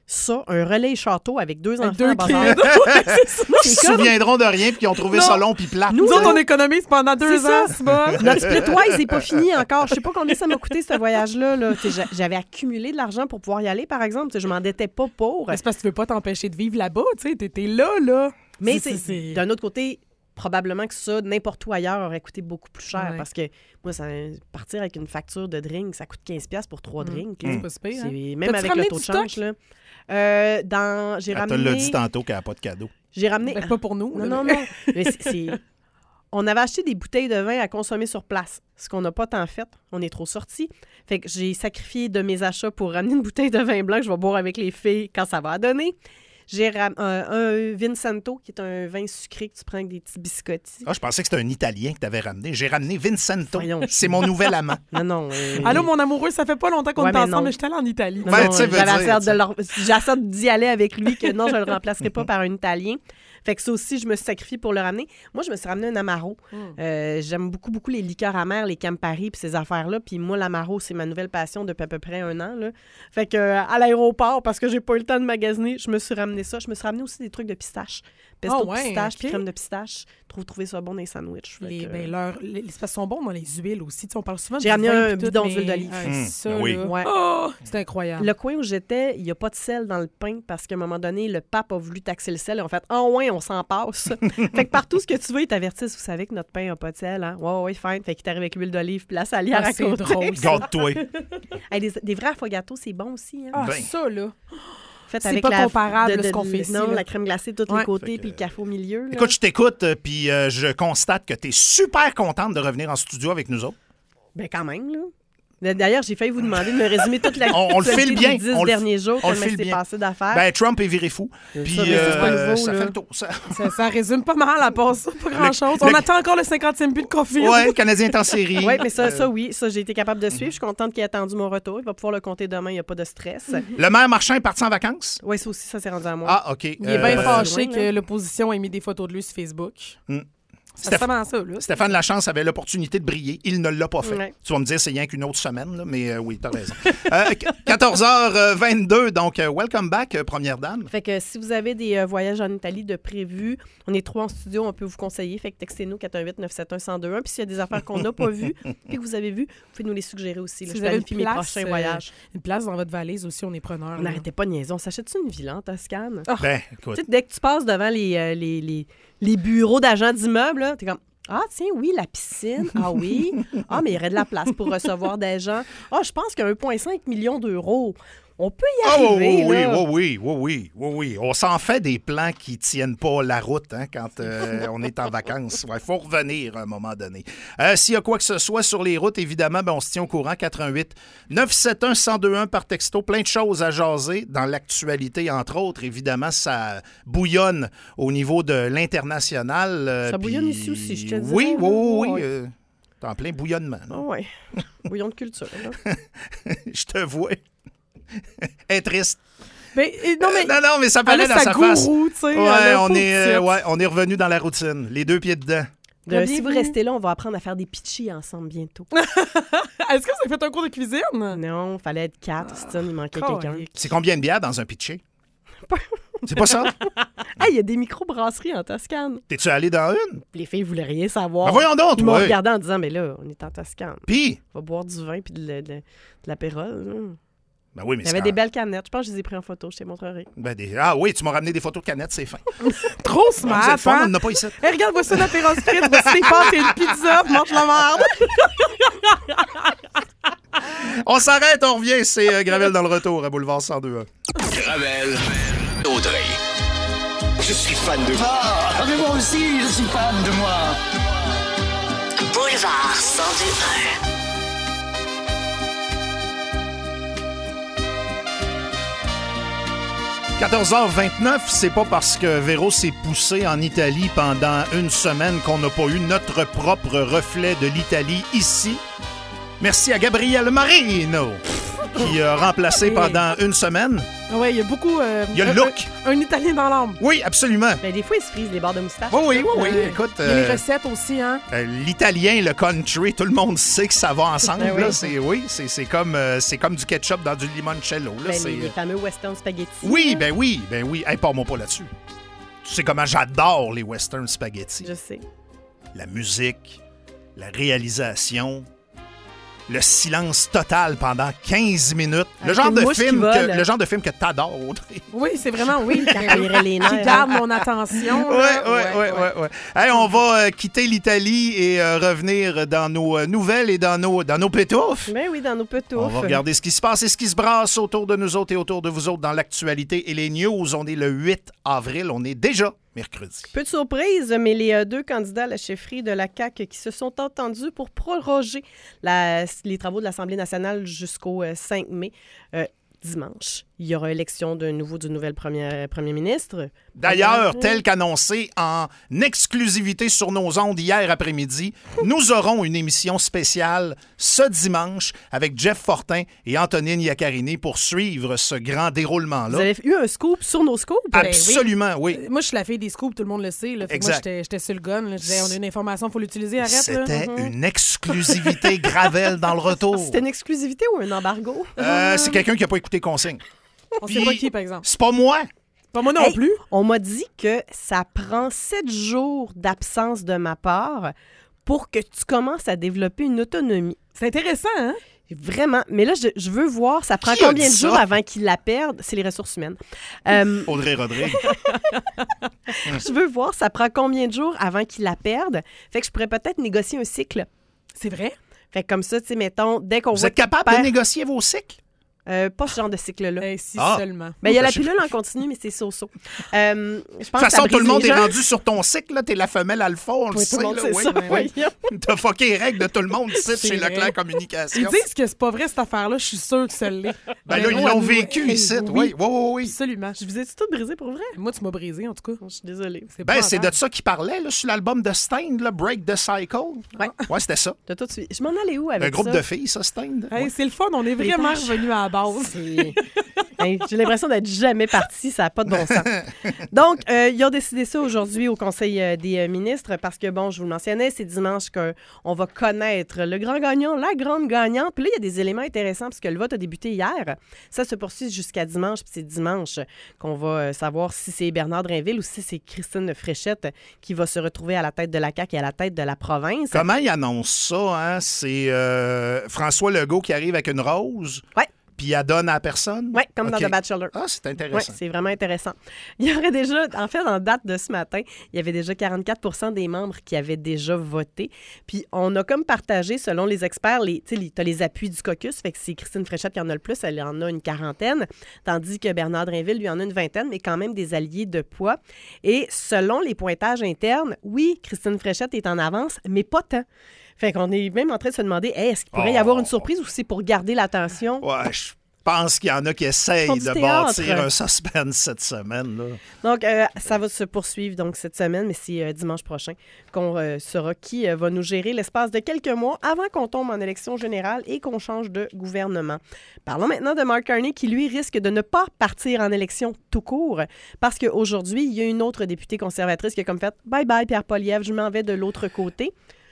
ça, un relais château avec deux Avec enfants deux à bas kids. âge. Ouais, c'est ça. Ils se souviendront de rien puis ils ont trouvé Non. ça long puis plat. Nous, Nous autres, là, on économise pendant deux C'est ans, ça. c'est bon. notre splitwise n'est pas fini encore. Je sais pas combien ça m'a coûté, ce voyage-là. Là. Tu sais, j'a- J'avais accumulé de l'argent pour pouvoir y aller, par exemple. Tu sais, je m'endettais pas pour. Mais c'est parce que tu veux pas t'empêcher de vivre là-bas, tu sais. T'es t'es là, là. Mais C'est- c'est- c'est- d'un autre côté, probablement que ça, n'importe où ailleurs, aurait coûté beaucoup plus cher. Ouais. Parce que moi, ça, partir avec une facture de drink, ça coûte quinze dollars pour trois Mm. drinks. C'est là. pas super, C'est- hein? Même T'as-tu avec ramené le taux de du change. stock? Là. Euh, dans, j'ai Elle te ramené... l'a dit tantôt qu'elle n'a pas de cadeau. J'ai ramené... Ben, pas pour nous. Non, là, non, mais- non. Mais c'est- c'est- On avait acheté des bouteilles de vin à consommer sur place, ce qu'on n'a pas tant fait. On est trop sortis. Fait que j'ai sacrifié de mes achats pour ramener une bouteille de vin blanc que je vais boire avec les filles quand ça va donner. J'ai ram- euh, un Vincento, qui est un vin sucré que tu prends avec des petits biscottis. Ah, je pensais que c'était un Italien que tu avais ramené. J'ai ramené Vincento. Voyons. C'est mon nouvel amant. Non, non. euh, Allô, mon amoureux, ça fait pas longtemps qu'on Ouais, est mais ensemble, non. mais j'étais allée en Italie. Non, Ben, non, tu sais, veut j'avais dire, assez hâte de tu le- j'ai assez hâte d'y aller avec lui que non, je le remplacerai pas par un Italien. Fait que ça aussi, je me suis sacrifiée pour le ramener. Moi, je me suis ramené un Amaro. Mm. Euh, j'aime beaucoup, beaucoup les liqueurs amères, les Campari puis ces affaires-là. Puis moi, l'Amaro, c'est ma nouvelle passion depuis à peu près un an. Là. Fait que euh, à l'aéroport, parce que j'ai pas eu le temps de magasiner, je me suis ramené ça. Je me suis ramené aussi des trucs de pistache. Pesto Ah de ouais, pistache puis ok. crème de pistache. Trouve trouver ça bon dans les sandwichs. Fait Les, que, ben, leur, les, les espèces sont bons dans les huiles aussi. Tu sais, on parle souvent J'ai du ramené vin un puis tout, bidon mais, d'huile d'olive. euh, Hum, ça, ben oui. là. Ouais. Oh, c'est incroyable. Le coin où j'étais, il n'y a pas de sel dans le pain parce qu'à un moment donné, le pape a voulu taxer le sel. Et en fait, ah ouais, on s'en passe. Fait que partout ce que tu veux, ils t'avertissent. Vous savez que notre pain n'a pas de sel. Hein? Ouais, ouais, fine. Fait qu'il t'arrive avec l'huile d'olive puis la salière Ah, à c'est côté. drôle. ça. Garde-toi. Hey, des, des vrais affogatos, c'est bon aussi. Hein? Ah, Ben. ça, là. Fait c'est avec pas la- comparable, ce qu'on fait ici, Non, là. la crème glacée de tous Ouais. les côtés Fait que- puis le café au milieu. là. Écoute, je t'écoute, euh, puis euh, je constate que tu es super contente de revenir en studio avec nous autres. Ben quand même, là. D'ailleurs, j'ai failli vous demander de me résumer toute la On- on le file bien. des dix On le- derniers jours, on le tellement file s'est bien. passé d'affaires. Ben, Trump est viré fou. C'est Puis ça, mais ça, c'est pas nouveau, ça là. fait le tour. Ça... Ça, ça résume pas mal à part ça, pas grand-chose. le- On attend encore le cinquantième but de Coffee. Ouais, le Canadien est en série. Oui, mais ça, Euh, ça, oui, ça, j'ai été capable de suivre. Je suis contente qu'il ait attendu mon retour. Il va pouvoir le compter demain, il n'y a pas de stress. Le maire Marchand est parti en vacances? Oui, ça aussi, ça s'est rendu à moi. Ah, OK. Il est bien Euh, fâché loin, que là. l'opposition ait mis des photos de lui sur Facebook. Hmm. C'est vraiment ça, là. Stéphane Lachance avait l'opportunité de briller. Il ne l'a pas fait. Ouais. Tu vas me dire, c'est rien qu'une autre semaine, là, mais euh, oui, t'as raison. euh, quatorze heures vingt-deux, donc euh, welcome back, euh, première dame. Fait que si vous avez des euh, voyages en Italie de prévus, on est trois en studio, on peut vous conseiller. Fait que textez-nous quatre un huit neuf sept un un zéro deux un. Puis s'il y a des affaires qu'on n'a pas vues et que vous avez vues, vous pouvez nous les suggérer aussi. Là. Si Je vous avez une planifie mes place, prochains euh, voyages. Une place dans votre valise aussi, on est preneur. On n'arrêtait pas de niaiser. On s'achète-tu une villa en Toscane? Ben, écoute. Tu sais, dès que tu passes devant les, euh, les, les, les bureaux d'agents d'immeubles, là, t'es comme ah, tiens, oui, la piscine. Ah oui. Ah, mais il y aurait de la place pour recevoir des gens. Ah, je pense qu'un un virgule cinq million d'euros. On peut y Ah arriver. oui, oui, là. oui, oui, oui, oui, oui, oui. On s'en fait des plans qui tiennent pas la route hein, quand euh, on est en vacances. Il faut revenir à un moment donné. Euh, S'il y a quoi que ce soit sur les routes, évidemment, ben, on se tient au courant. quatre un huit neuf sept un un zéro deux un par texto. Plein de choses à jaser dans l'actualité, entre autres. Évidemment, ça bouillonne au niveau de l'international. euh, Ça bouillonne puis- ici aussi, je te dirais, Oui, là. oui, oui, oui. Ouais. euh, t'es en plein bouillonnement. là. Ah ouais. Bouillon de culture. Là. Je te vois. Elle est triste. Mais, et- non, mais. Euh, non, non, mais ça elle paraît a dans sa sa face. gourou, tu sais. elle Ouais, a on pas est, de euh, titre. ouais, on est revenu dans la routine. Les deux pieds dedans. Euh, si Bienvenue. vous restez là, on va apprendre à faire des pitchis ensemble bientôt. Est-ce que vous avez fait un cours de cuisine? Non, fallait être quatre. Stan, il manquait Calique. quelqu'un. C'est combien de bières dans un pitché? C'est pas ça? Ah, il y a des micro-brasseries en Toscane. T'es-tu allé dans une? Les filles voulaient rien savoir. Ben voyons donc, Ils m'ont toi. regardé en disant, mais là, on est en Toscane. Puis, On va boire du vin puis de, de, de l'apérole. là. ben oui, mais Il y c'est avait des quand- belles canettes. Je pense que je les ai pris en photo. Je te les montrerai. ben des- Ah oui, tu m'as ramené des photos de canettes, c'est fin. Trop Ah, vous smart, êtes fun, on hein? n'en a pas ici. Hey, regarde, voici un apéro spritz, voici des pâtes et une pizza, mange la merde. On s'arrête, on revient. C'est euh, Gravel dans le retour à Boulevard cent deux. Gravel, Audrey. Je suis fan de moi. Ah, mais moi aussi, je suis fan de moi. Boulevard cent deux quatorze heures vingt-neuf, c'est pas parce que Véro s'est poussé en Italie pendant une semaine qu'on n'a pas eu notre propre reflet de l'Italie ici. Merci à Gabriel Marino. qui a remplacé pendant une semaine. Oui, il y a beaucoup... Euh, il y a le un, look. Un, un Italien dans l'âme. Oui, absolument. Ben, des fois, ils se frisent les bords de moustache. Oui, oui, oui, oui. Euh, Écoute, il y a les euh, recettes aussi, hein? euh, l'italien, le country, tout le monde sait que ça va ensemble. Ben oui. Là. C'est, oui, c'est, c'est, comme, euh, c'est comme du ketchup dans du limoncello. Là. Ben, c'est... les, les fameux western spaghetti. Oui, là. ben oui, ben oui. Hey, parle-moi pas là-dessus. Tu sais comment j'adore les western spaghetti. Je sais. La musique, la réalisation, le silence total pendant quinze minutes. Le Avec genre, une de mouche qui film vole. que, le genre de film que t'adores, Audrey. Oui, c'est vraiment, oui. Quand on irait les nerfs. Qui garde mon attention. Oui, là. oui, oui, oui. Ouais. Hey, on va euh, quitter l'Italie et euh, revenir dans nos euh, nouvelles et dans nos, dans nos pétoufs. Ben oui, dans nos pétoufs. On va regarder ce qui se passe et ce qui se brasse autour de nous autres et autour de vous autres dans l'actualité et les news. On est le huit avril, on est déjà mercredi. Peu de surprise, mais les euh, deux candidats à la chefferie de la C A Q qui se sont entendus pour proroger la- les travaux de l'Assemblée nationale jusqu'au euh, cinq mai. Euh, dimanche, il y aura élection d'un nouveau, du nouvel premier, premier ministre. D'ailleurs, Première- tel qu'annoncé en exclusivité sur nos ondes hier après-midi, nous aurons une émission spéciale ce dimanche avec Jeff Fortin et Antonine Iaccarini pour suivre ce grand Vous déroulement-là. avez eu un scoop sur nos scoops? Absolument, oui. Moi, je suis la fille des scoops, tout le monde le sait. Là. Fait que moi, Exact. j'étais, j'étais sur le gun. Là. Je disais, on a une information, il faut l'utiliser, arrête. là. C'était Mhm. une exclusivité Gravel dans le retour. C'était une exclusivité ou un embargo? Euh, c'est quelqu'un qui n'a pas écouté consigne. On sait Puis- pas qui, par exemple. C'est pas moi. Pas moi non Hey, plus. On m'a dit que ça prend sept jours d'absence de ma part pour que tu commences à développer une autonomie. C'est intéressant, hein? Vraiment. Mais là, je, je veux voir, ça prend Qui a combien de dit jours ça? avant qu'ils la perdent? C'est les ressources humaines. Euh, Audrey Rodrigue. je veux voir, ça prend combien de jours avant qu'ils la perdent? Fait que je pourrais peut-être négocier un cycle. C'est vrai? Fait que comme ça, tu sais, mettons, dès qu'on Vous voit êtes capable qu'il de perd- négocier vos cycles? Euh, pas ce genre de cycle-là. Eh, si Ah. seulement. Ben, il y a la Ben, je- pilule en continu, mais c'est so-so. Euh, je De toute pense que ça façon, tout le brise monde les est gens. rendu sur ton cycle. Là. T'es la femelle alpha, on le Oui, sait. tout le monde là, sait oui. ça. Ouais, ouais. voyons. T'as fucké les règles de tout le monde ici C'est chez vrai. Leclerc Ils Communication. disent que c'est pas vrai, cette affaire-là. Je suis sûre que ça l'est. Ben là, Mais ils moi, l'ont nous- vécu Hey, ici. oui. Oui, oui, oui, oui. Absolument. Je vous ai tout brisé pour vrai? Moi, tu m'as brisé, en tout cas. Je suis désolée. C'est Ben, pas c'est de grave. ça qu'il parlait là, sur l'album de Stained, là, Break the Cycle. Ouais. Ouais, c'était ça. T'as tout de suite. Je m'en allais où avec Un groupe ça? de filles, ça, Stained. Hey, Ouais. c'est le fun, on est vraiment tâches. revenu à la base. C'est- Hey, j'ai l'impression d'être jamais parti, ça n'a pas de bon sens. Donc, euh, ils ont décidé ça aujourd'hui au Conseil euh, des euh, ministres parce que, bon, je vous le mentionnais, c'est dimanche qu'on va connaître le grand gagnant, la grande gagnante. Puis là, il y a des éléments intéressants parce que le vote a débuté hier. Ça se poursuit jusqu'à dimanche, puis c'est dimanche qu'on va euh, savoir si c'est Bernard Drinville ou si c'est Christine Fréchette qui va se retrouver à la tête de la C A Q et à la tête de la province. Comment ils annoncent ça? Hein? C'est euh, François Legault qui arrive avec une rose. Ouais. Puis elle donne à la personne. Oui, comme dans OK. The Bachelor. Ah, c'est Oui, intéressant. c'est vraiment intéressant. Il y aurait déjà, en fait, en date de ce matin, il y avait déjà quarante-quatre pour cent des membres qui avaient déjà voté. Puis on a comme partagé, selon les experts, les, tu sais, as les appuis du caucus, fait que c'est Christine Fréchette qui en a le plus, elle en a une quarantaine, tandis que Bernard Drinville lui en a une vingtaine, mais quand même des alliés de poids. Et selon les pointages internes, oui, Christine Fréchette est en avance, mais pas tant. Fait qu'on est même en train de se demander, hey, est-ce qu'il pourrait y Oh. avoir une surprise ou c'est pour garder l'attention? Ouais, je pense qu'il y en a qui Ils essayent font du de théâtre. bâtir un suspense cette semaine. Là. Donc, euh, ça va se poursuivre donc cette semaine, mais c'est euh, dimanche prochain qu'on euh, saura qui euh, va nous gérer l'espace de quelques mois avant qu'on tombe en élection générale et qu'on change de gouvernement. Parlons maintenant de Mark Carney qui, lui, risque de ne pas partir en élection tout court parce qu'aujourd'hui, il y a une autre députée conservatrice qui a comme fait « Bye bye, Pierre Poilievre, je m'en vais de l'autre côté ».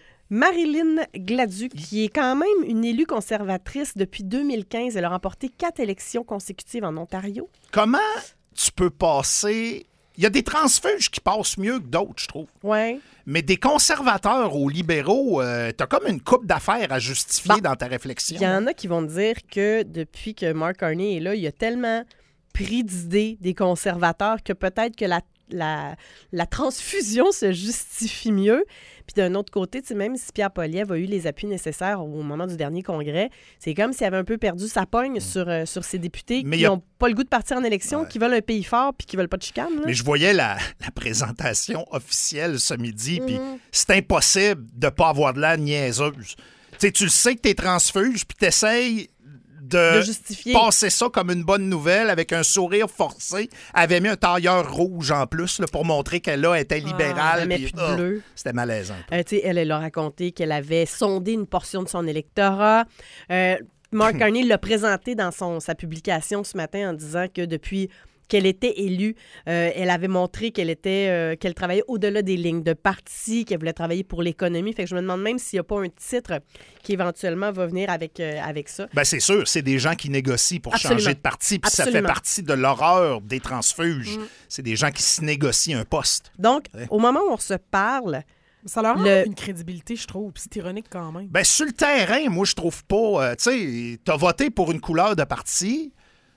Marilyn Gladu, qui est quand même une élue conservatrice depuis deux mille quinze. Elle a remporté quatre élections consécutives en Ontario. Comment tu peux passer... Il y a des transfuges qui passent mieux que d'autres, je trouve. Ouais. Mais des conservateurs aux libéraux, euh, t'as comme une coupe d'affaires à justifier Bon. dans ta réflexion. Il y en a qui vont te dire que depuis que Mark Carney est là, il a tellement pris d'idées des conservateurs que peut-être que la, la, la transfusion se justifie mieux. Puis d'un autre côté, tu sais, même si Pierre Poilievre a eu les appuis nécessaires au moment du dernier congrès, c'est comme s'il avait un peu perdu sa pogne sur, euh, sur ses députés Mais qui il y a- n'ont pas le goût de partir en élection, Ouais. qui veulent un pays fort puis qui veulent pas de chicane. là. Mais je voyais la, la présentation officielle ce midi, puis Mhm. c'est impossible de pas avoir de la niaiseuse. Tu sais, tu le sais que t'es transfuge, puis t'essayes de, De justifier. passer ça comme une bonne nouvelle avec un sourire forcé. Elle avait mis un tailleur rouge en plus là, pour montrer qu'elle là, était libérale. elle met puis, plus de ah, bleu. c'était malaisant. Euh, tu sais, elle, elle a raconté qu'elle avait sondé une portion de son électorat. Euh, Mark Carney l'a présenté dans son, sa publication ce matin en disant que depuis qu'elle était élue, euh, elle avait montré qu'elle était, euh, qu'elle travaillait au-delà des lignes de parti, qu'elle voulait travailler pour l'économie. Fait que je me demande même s'il n'y a pas un titre qui éventuellement va venir avec, euh, avec ça. Bien, c'est sûr, c'est des gens qui négocient pour Absolument. changer de parti, puis ça fait Absolument. partie de l'horreur des transfuges. Mm. C'est des gens qui se négocient un poste. Donc, Ouais. au moment où on se parle, Ça leur Le- a une crédibilité, je trouve. Puis c'est ironique quand même. Ben, sur le terrain, moi, je trouve pas... euh, tu sais, t'as voté pour une couleur de parti...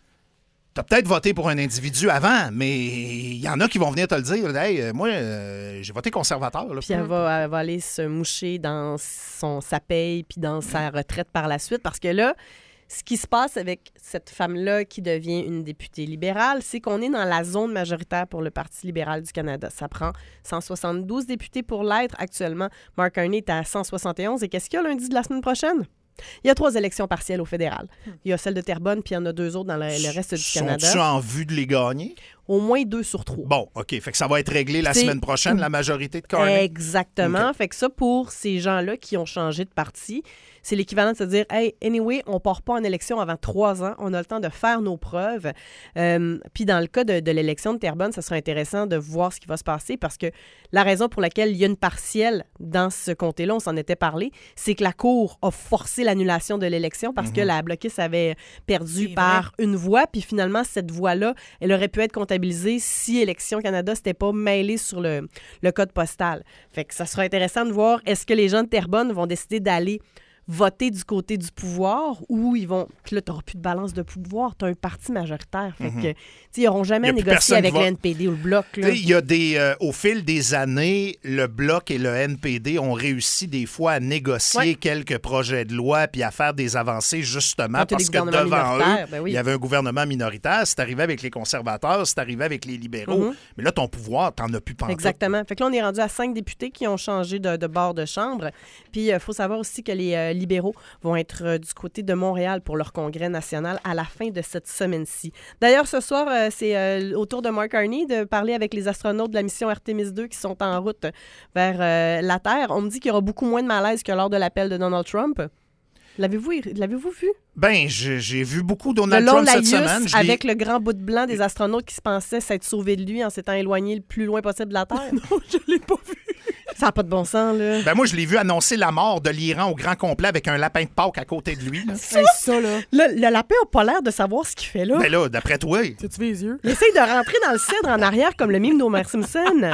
T'as peut-être voté pour un individu avant, mais il y en a qui vont venir te le dire. Hey, euh, moi, euh, j'ai voté conservateur. Là. puis elle va, elle va aller se moucher dans son, sa paye puis dans sa retraite par la suite. Parce que là, ce qui se passe avec cette femme-là qui devient une députée libérale, c'est qu'on est dans la zone majoritaire pour le Parti libéral du Canada. Ça prend cent soixante-douze députés pour l'être. Actuellement, Mark Carney est à cent soixante et onze. Et qu'est-ce qu'il y a lundi de la semaine prochaine? Il y a trois élections partielles au fédéral. Il y a celle de Terrebonne, puis il y en a deux autres dans le, le reste du Canada. Sont-tu en vue de les gagner? Au moins deux sur trois. Bon, OK. Fait que ça va être réglé la C'est- semaine prochaine, la majorité de Carney. Exactement. OK. Fait que ça, pour ces gens-là qui ont changé de parti, c'est l'équivalent de se dire, hey, anyway, on part pas en élection avant trois ans. On a le temps de faire nos preuves. Euh, puis dans le cas de, de l'élection de Terrebonne, ça serait intéressant de voir ce qui va se passer parce que la raison pour laquelle il y a une partielle dans ce comté-là, on s'en était parlé, c'est que la Cour a forcé l'annulation de l'élection parce que la bloquiste avait perdu C'est par une voix. Puis finalement, cette voix-là, elle aurait pu être comptabilisée si Élections Canada s'était pas mêlé sur le, le code postal. Fait que ça sera intéressant de voir est-ce que les gens de Terrebonne vont décider d'aller voter du côté du pouvoir ou ils vont... Puis là, tu n'auras plus de balance de pouvoir. Tu as un parti majoritaire. Fait que, tu sais, ils n'auront jamais Il y a plus négocié personne avec qui va- le N P D ou le Bloc. Tu Là. sais, il y a des, euh, au fil des années, le Bloc et le N P D ont réussi des fois à négocier Ouais. quelques projets de loi puis à faire des avancées justement Quand il y a parce des que gouvernements devant eux, minoritaires, ben oui. il y avait un gouvernement minoritaire. C'est arrivé avec les conservateurs, c'est arrivé avec les libéraux. Mhm. Mais là, ton pouvoir, t'en as plus pantoute. Exactement. Fait que là, on est rendu à cinq députés qui ont changé de, de bord de chambre. Puis, il faut savoir aussi que les euh, libéraux vont être euh, du côté de Montréal pour leur congrès national à la fin de cette semaine-ci. D'ailleurs, ce soir, euh, c'est euh, au tour de Mark Carney de parler avec les astronautes de la mission Artemis deux qui sont en route vers euh, la Terre. On me dit qu'il y aura beaucoup moins de malaise que lors de l'appel de Donald Trump. L'avez-vous, l'avez-vous vu? Ben, j'ai j'ai vu beaucoup Le Donald long Trump cette laïus semaine. Je l'ai- avec le grand bout de blanc des astronautes qui se pensaient s'être sauvés de lui en s'étant éloignés le plus loin possible de la Terre. Non, je l'ai pas vu. Ça n'a pas de bon sens, là. Ben moi, je l'ai vu annoncer la mort de l'Iran au grand complet avec un lapin de Pâques à côté de lui. Là. Hey, ça, là. Le, le lapin n'a pas l'air de savoir ce qu'il fait là. Ben là, d'après toi, T'as-tu les yeux? Il essaye de rentrer dans le cèdre en arrière comme le mime d'Homer Simpson.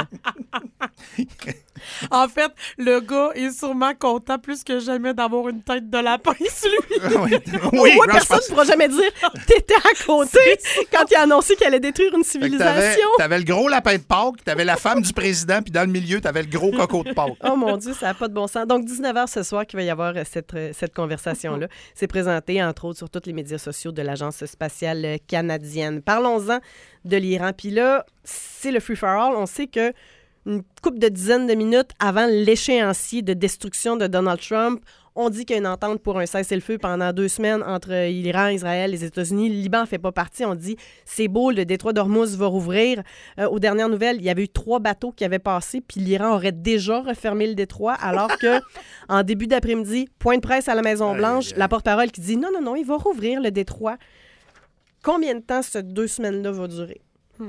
En fait, le gars est sûrement content plus que jamais d'avoir une tête de lapin sur lui. oui, Au oui, moins, non, je personne ne pense- pourra jamais dire « T'étais à côté » quand il a annoncé qu'il allait détruire une Fait que t'avais, civilisation. t'avais le gros lapin de Pâques, t'avais la femme du président, puis dans le milieu, t'avais le gros coco de Pâques. Oh mon Dieu, ça n'a pas de bon sens. Donc, dix-neuf heures ce soir qu'il va y avoir euh, cette, euh, cette conversation-là. C'est présenté, entre autres, sur tous les médias sociaux de l'Agence spatiale euh, canadienne. Parlons-en de l'Iran. Puis là, c'est le free-for-all. On sait que une couple de dizaines de minutes avant l'échéancier de destruction de Donald Trump, on dit qu'il y a une entente pour un cessez-le-feu pendant deux semaines entre l'Iran, Israël, les États-Unis. Le Liban ne fait pas partie. On dit c'est beau, le détroit d'Ormuz va rouvrir. Euh, aux dernières nouvelles, il y avait eu trois bateaux qui avaient passé, puis l'Iran aurait déjà refermé le détroit, alors que en début d'après-midi, point de presse à la Maison-Blanche, Aïe, aïe. la porte-parole qui dit non, non, non, il va rouvrir le détroit. Combien de temps ces deux semaines-là va durer?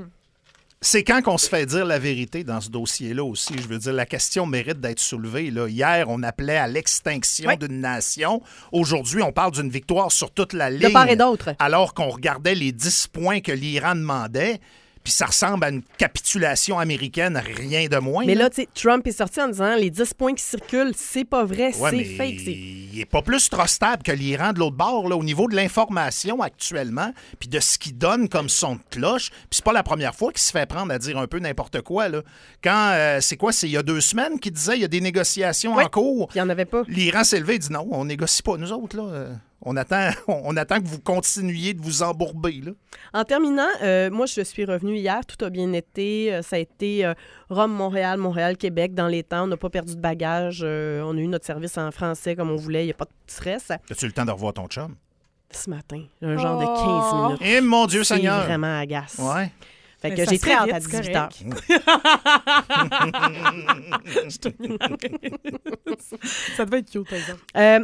C'est quand qu'on se fait dire la vérité dans ce dossier-là aussi. Je veux dire, la question mérite d'être soulevée. Là. Hier, on appelait à l'extinction Oui. d'une nation. Aujourd'hui, on parle d'une victoire sur toute la ligne. De part et d'autre. Alors qu'on regardait les dix points que l'Iran demandait, puis ça ressemble à une capitulation américaine, rien de moins. Mais là, tu sais, Trump est sorti en disant les dix points qui circulent, c'est pas vrai, Ouais, c'est mais fake. c'est- il est pas plus trop stable que l'Iran de l'autre bord, là, au niveau de l'information actuellement, puis de ce qu'il donne comme son de cloche. Puis c'est pas la première fois qu'il se fait prendre à dire un peu n'importe quoi. Là. Quand, euh, c'est quoi, c'est il y a deux semaines qu'il disait il y a des négociations Ouais. en cours. Puis il n'y en avait pas. L'Iran s'est levé et dit non, on négocie pas, nous autres. Là. Euh, On attend, on attend que vous continuiez de vous embourber. Là. En terminant, euh, moi, je suis revenue hier. Tout a bien été. Euh, ça a été euh, Rome-Montréal, Montréal-Québec dans les temps. On n'a pas perdu de bagages. Euh, on a eu notre service en français comme on voulait. Il n'y a pas de stress. As-tu eu le temps de revoir ton chum? Ce matin, un genre de Oh. quinze minutes. Eh, mon Dieu C'est Seigneur! vraiment agace. Ouais. Fait Mais que ça j'ai se très fait hâte vite, à c'est dix-huit heures. Je te niaise. Ça devait être cute, par exemple. Euh,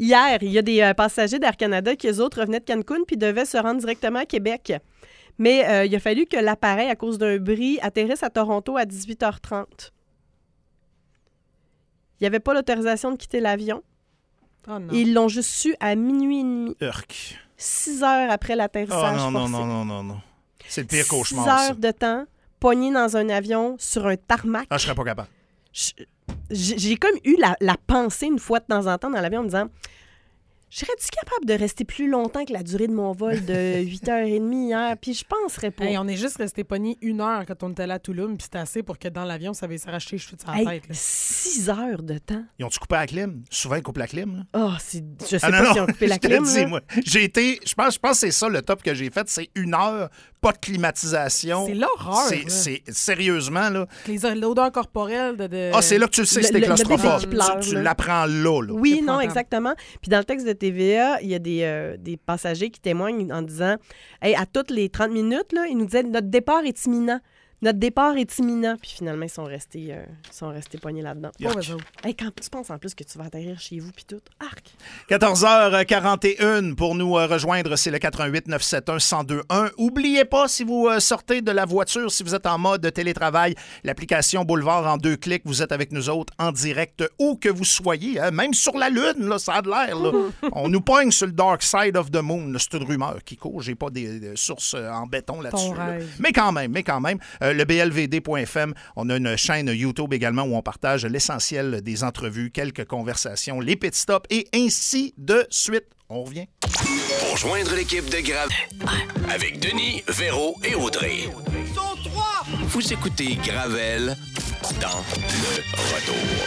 Hier, il y a des euh, passagers d'Air Canada qui, eux autres, revenaient de Cancun puis devaient se rendre directement à Québec. Mais euh, il a fallu que l'appareil, à cause d'un bris, atterrisse à Toronto à dix-huit heures trente. Il n'y avait pas l'autorisation de quitter l'avion. Oh non. Ils l'ont juste su à minuit et demi. Urk. Six heures après Oh l'atterrissage non, non, forcé. non, non, non, non. C'est le pire cauchemar, Six ça. heures de temps, pogné dans un avion, sur un tarmac. Ah, je serais pas capable. Je- J'ai j'ai comme eu la, la pensée une fois de temps en temps dans l'avion en me disant serais-tu capable de rester plus longtemps que la durée de mon vol de huit heures trente hier? Puis je penserais pas. Hey, on est juste resté pognés une heure quand on était allé à Tulum, puis c'était assez pour que dans l'avion, ça avait s'arracher les cheveux de sa Hey, tête. Là. six heures de temps. Ils ont-tu coupé la clim? Souvent, ils coupent la clim, là. Oh, c'est... je sais Ah, non, pas non, si on coupé la je te clim. le dis, là. moi. J'ai été... Je pense, je pense que c'est ça, le top que j'ai fait. C'est une heure, pas de climatisation. C'est l'horreur. C'est, là. c'est sérieusement, là. Les- L'odeur corporelle de... de... Ah, c'est là que tu le sais Le- si t'es le- le claustrophobe. bébé qui pleure, tu tu là. l'apprends là, là. Oui, C'est non, épouvantable. exactement. Puis dans le texte de T V A, il y a des, euh, des passagers qui témoignent en disant hey, à toutes les trente minutes, là, ils nous disaient notre départ est imminent. Notre départ est imminent. Puis finalement, ils sont restés, euh, ils sont restés poignés là-dedans. Pauvres eux autres. Hey, quand tu penses en plus que tu vas atterrir chez vous, puis tout, arc. quatorze heures quarante et une pour nous euh, rejoindre, c'est le quatre un huit neuf sept un un zéro deux un. Oubliez pas, si vous euh, sortez de la voiture, si vous êtes en mode télétravail, l'application Boulevard en deux clics, vous êtes avec nous autres en direct où que vous soyez, hein, même sur la Lune, là, ça a de l'air. Là. On nous pogne sur le dark side of the moon. Là, c'est une rumeur qui court. J'ai pas des, des sources euh, en béton là-dessus. Ton là. rêve. Mais quand même, mais quand même, euh, le B L V D point F M, on a une chaîne YouTube également où on partage l'essentiel des entrevues, quelques conversations, les pit stops et ainsi de suite. On revient. Pour joindre l'équipe de Gravel avec Denis, Véro et Audrey. Vous écoutez Gravel dans le retour.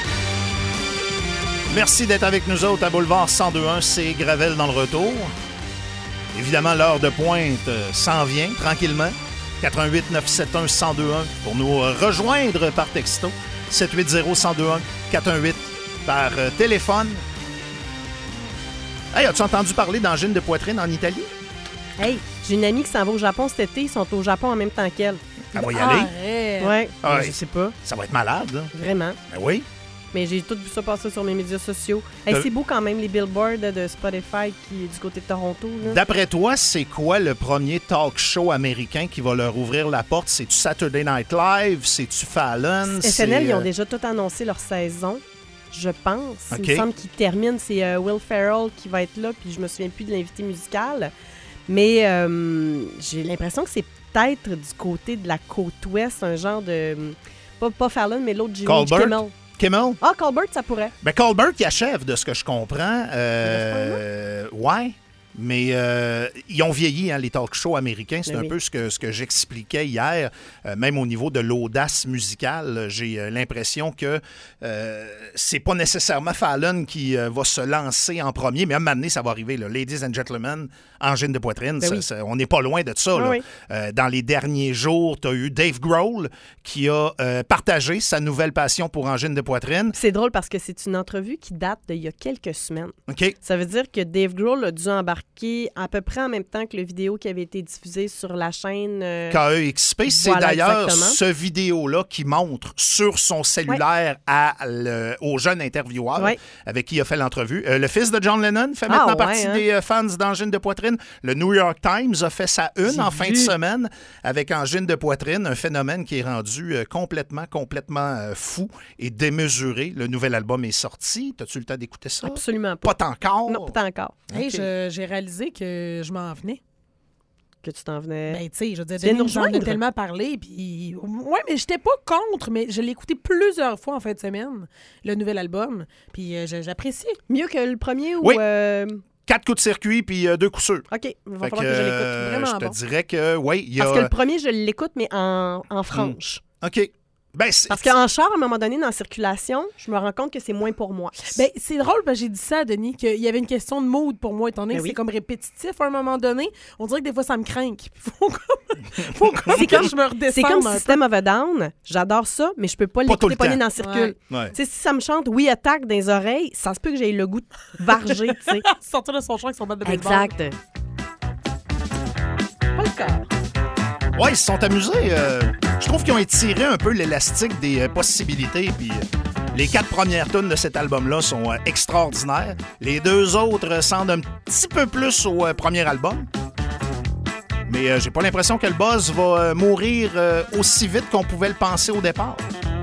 Merci d'être avec nous autres à Boulevard cent deux un, c'est Gravel dans le retour. Évidemment, l'heure de pointe euh, s'en vient tranquillement. quatre un huit neuf sept un un zéro deux un pour nous euh, rejoindre par texto. sept huit zéro un zéro deux un, quatre un huit par euh, téléphone. Hey, as-tu entendu parler d'angine de poitrine en Italie? Hey, j'ai une amie qui s'en va au Japon cet été. Ils sont au Japon en même temps qu'elle. Elle va y aller. Arrête. Ouais, Ah mais ouais. je sais pas, Ça va être malade, là. vraiment. Ben oui. Mais j'ai tout vu ça passer sur mes médias sociaux. Hey, T'as- c'est beau quand même, les billboards de Spotify qui est du côté de Toronto. Là. D'après toi, c'est quoi le premier talk show américain qui va leur ouvrir la porte? C'est-tu Saturday Night Live? C'est-tu Fallon? S N L, C'est, ils ont euh, déjà tout annoncé leur saison, je pense. OK. Il me semble qu'ils terminent. C'est euh, Will Ferrell qui va être là, puis je me souviens plus de l'invité musical. Mais euh, j'ai l'impression que c'est peut-être du côté de la côte ouest, un genre de... Pas, pas Fallon, mais l'autre Jimmy Colbert? Kimmel. Kimmel? Ah, Colbert, ça pourrait. Ben, Colbert, il achève, de ce que je comprends. Euh, ouais. Mais euh, ils ont vieilli, hein, les talk shows américains. C'est Ben un oui. peu ce que, ce que j'expliquais hier. Euh, même au niveau de l'audace musicale, j'ai euh, l'impression que euh, c'est pas nécessairement Fallon qui euh, va se lancer en premier, mais à un moment donné, ça va arriver. Là. Ladies and gentlemen, angine de poitrine, Ben ça- oui. ça- on n'est pas loin de ça. Ah là. oui. Euh, dans les derniers jours, tu as eu Dave Grohl qui a euh, partagé sa nouvelle passion pour angine de poitrine. C'est drôle parce que c'est une entrevue qui date d'il y a quelques semaines. OK? Ça veut dire que Dave Grohl a dû embarquer à peu près en même temps que la vidéo qui avait été diffusée sur la chaîne. euh, K E X P, c'est Voilà, d'ailleurs exactement. ce vidéo-là qui montre sur son cellulaire à le- au jeune intervieweur Ouais. avec qui il a fait l'entrevue. Euh, le fils de John Lennon fait Ah, maintenant ouais, partie hein? des euh, fans d'angine de poitrine. Le New York Times a fait sa une J'ai en fin vu. de semaine avec angine de poitrine, un phénomène qui est rendu euh, complètement, complètement euh, fou et démesuré. Le nouvel album est sorti. T'as-tu le temps d'écouter ça? Absolument pas. Pas encore? Non, pas encore. Hey, OK. je- j'ai réalisé que je m'en venais. Que tu t'en venais. Ben, tu sais, je veux dire, Tu viens Denis nous j'en ai rejoindre? tellement parlé, puis... Ouais, mais j'étais pas contre, mais je l'ai écouté plusieurs fois en fin de semaine, le nouvel album, puis euh, je- j'apprécie. Mieux que le premier ou... Oui. euh, Quatre coups de circuit puis euh, deux coups sûrs. OK, il va Fait falloir que, que, je l'écoute. euh, Vraiment je te bon. dirais que, oui, il y a... Parce que le premier, je l'écoute, mais en, en franche. OK. Ben, c'est- Parce qu'en char, à un moment donné, dans la circulation, je me rends compte que c'est moins pour moi. Ben, c'est drôle, parce que j'ai dit ça à Denis, qu'il y avait une question de mood pour moi, étant donné Ben que oui. c'est comme répétitif à un moment donné. On dirait que des fois, ça me craint. Faut comme, faut comme C'est que comme- je me redescende C'est comme un peu. System of a Down. J'adore ça, mais je peux pas Pas tout l'écouter le pogné temps. dans le circule. Ouais. Ouais. Tu sais, si ça me chante We Attack dans les oreilles, ça se peut que j'aie le goût de varger, tu sais. Sortir de son champ avec son bat de baseball. Exact. Pas le corps. Ouais, ils se sont amusés. euh, je trouve qu'ils ont étiré un peu l'élastique des euh, possibilités. Puis, euh, Les quatre premières tunes de cet album-là sont euh, extraordinaires. Les deux autres ressemblent un petit peu plus au euh, premier album. Mais euh, j'ai pas l'impression que le buzz va euh, mourir euh, aussi vite qu'on pouvait le penser au départ.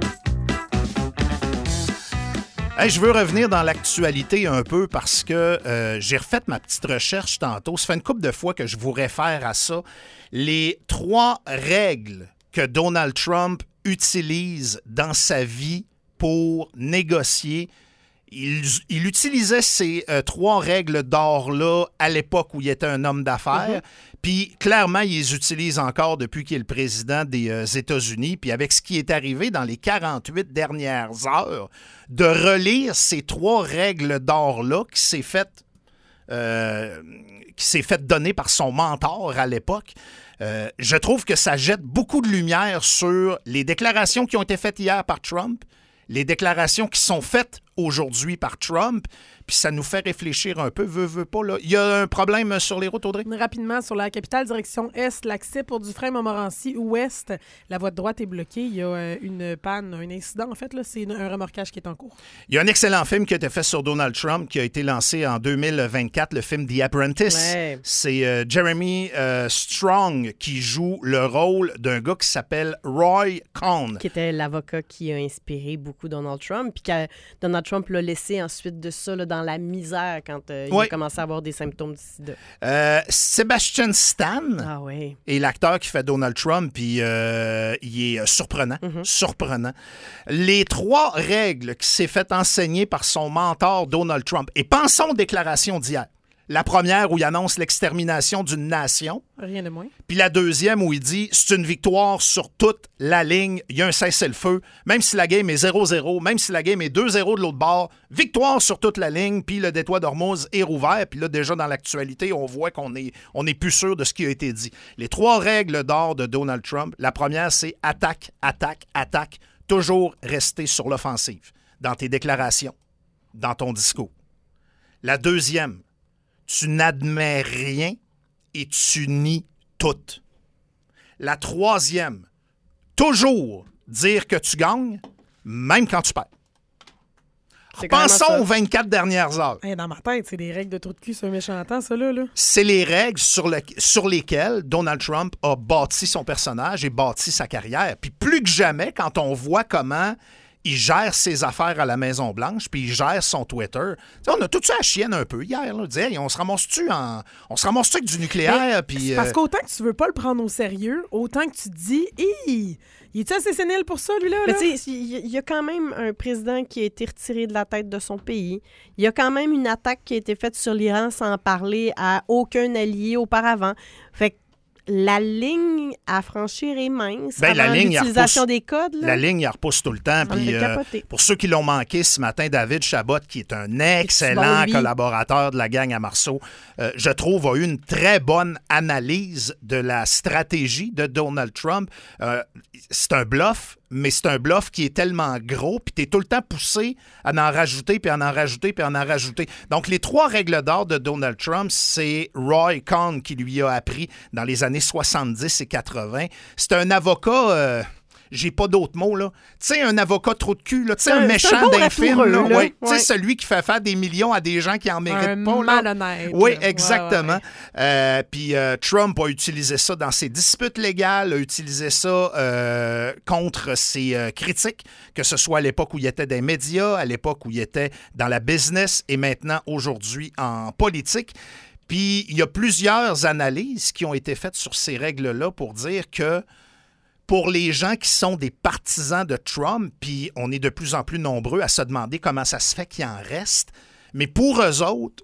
Hey, je veux revenir dans l'actualité un peu parce que euh, j'ai refait ma petite recherche tantôt. Ça fait une couple de fois que je vous réfère à ça. Les trois règles que Donald Trump utilise dans sa vie pour négocier. Il, il utilisait ces euh, trois règles d'or-là à l'époque où il était un homme d'affaires. Mm-hmm. Puis, clairement, il les utilise encore depuis qu'il est le président des euh, États-Unis. Puis, avec ce qui est arrivé dans les quarante-huit dernières heures, de relire ces trois règles d'or-là qui s'est fait, euh, qui s'est fait donner par son mentor à l'époque, euh, je trouve que ça jette beaucoup de lumière sur les déclarations qui ont été faites hier par Trump, les déclarations qui sont faites aujourd'hui par Trump, puis ça nous fait réfléchir un peu, veut, veut pas, là. Il y a un problème sur les routes, Audrey? Rapidement, sur la capitale, direction Est, l'accès pour Dufresne-Montmorency ouest, la voie de droite est bloquée. Il y a euh, une panne, un incident, en fait, là, c'est un remorquage qui est en cours. Il y a un excellent film qui a été fait sur Donald Trump, qui a été lancé en deux mille vingt-quatre, le film The Apprentice. Ouais. C'est euh, Jeremy euh, Strong qui joue le rôle d'un gars qui s'appelle Roy Cohn. Qui était l'avocat qui a inspiré beaucoup Donald Trump, puis que Donald Trump l'a laissé ensuite de ça là, dans la misère quand euh, il oui. a commencé à avoir des symptômes du sida. Euh, Sebastian Stan ah, oui. est l'acteur qui fait Donald Trump, puis euh, il est surprenant, mm-hmm. surprenant. Les trois règles qui s'est fait enseigner par son mentor Donald Trump, et pensons aux déclarations d'hier. La première où il annonce l'extermination d'une nation. Rien de moins. Puis la deuxième où il dit c'est une victoire sur toute la ligne. Il y a un cessez-le-feu. Même si la game est zéro zéro, même si la game est deux zéro de l'autre bord, victoire sur toute la ligne. Puis le détroit d'Ormuz est rouvert. Puis là, déjà dans l'actualité, on voit qu'on est, on est plus sûr de ce qui a été dit. Les trois règles d'or de Donald Trump. La première, c'est attaque, attaque, attaque. Toujours rester sur l'offensive dans tes déclarations, dans ton discours. La deuxième, tu n'admets rien et tu nies tout. La troisième, toujours dire que tu gagnes, même quand tu perds. Pensons aux vingt-quatre dernières heures. Hey, dans ma tête, c'est des règles de trou de cul, c'est un méchant temps, ça, là. là. C'est les règles sur, le, sur lesquelles Donald Trump a bâti son personnage et bâti sa carrière. Puis plus que jamais, quand on voit comment il gère ses affaires à la Maison-Blanche, puis il gère son Twitter. T'sais, on a tout ça à chienne un peu hier. Là. Disait, hey, on se ramasse-tu en... on se ramasse-tu avec du nucléaire? Puis, parce euh... qu'autant que tu veux pas le prendre au sérieux, autant que tu te dis, hi, il est-tu assez sénile pour ça, lui-là? Mais tu sais, il y a quand même un président qui a été retiré de la tête de son pays. Il y a quand même une attaque qui a été faite sur l'Iran sans parler à aucun allié auparavant. Fait que la ligne à franchir est mince. Ben, la ligne, l'utilisation repousse, des codes. Là. La ligne, il repousse tout le temps. Puis, euh, pour ceux qui l'ont manqué ce matin, David Chabot, qui est un excellent bon, collaborateur de la gang à Marceau, euh, je trouve, a eu une très bonne analyse de la stratégie de Donald Trump. Euh, c'est un bluff, mais c'est un bluff qui est tellement gros, puis tu es tout le temps poussé à en rajouter, puis à en rajouter, puis à en rajouter. Donc, les trois règles d'or de Donald Trump, c'est Roy Cohn qui lui a appris dans les années soixante-dix et quatre-vingts. C'est un avocat... Euh, j'ai pas d'autres mots, là. Tu sais, un avocat trop de cul, là. Tu sais, un méchant d'un film, là. là. Ouais. Tu sais, celui qui fait faire des millions à des gens qui en méritent un pas, là. Malhonnête. Oui, exactement. Ouais, ouais. Euh, Puis euh, Trump a utilisé ça dans ses disputes légales, a utilisé ça euh, contre ses euh, critiques, que ce soit à l'époque où il était des médias, à l'époque où il était dans la business et maintenant, aujourd'hui, en politique. Puis il y a plusieurs analyses qui ont été faites sur ces règles-là pour dire que pour les gens qui sont des partisans de Trump, puis on est de plus en plus nombreux à se demander comment ça se fait qu'il en reste, mais pour eux autres,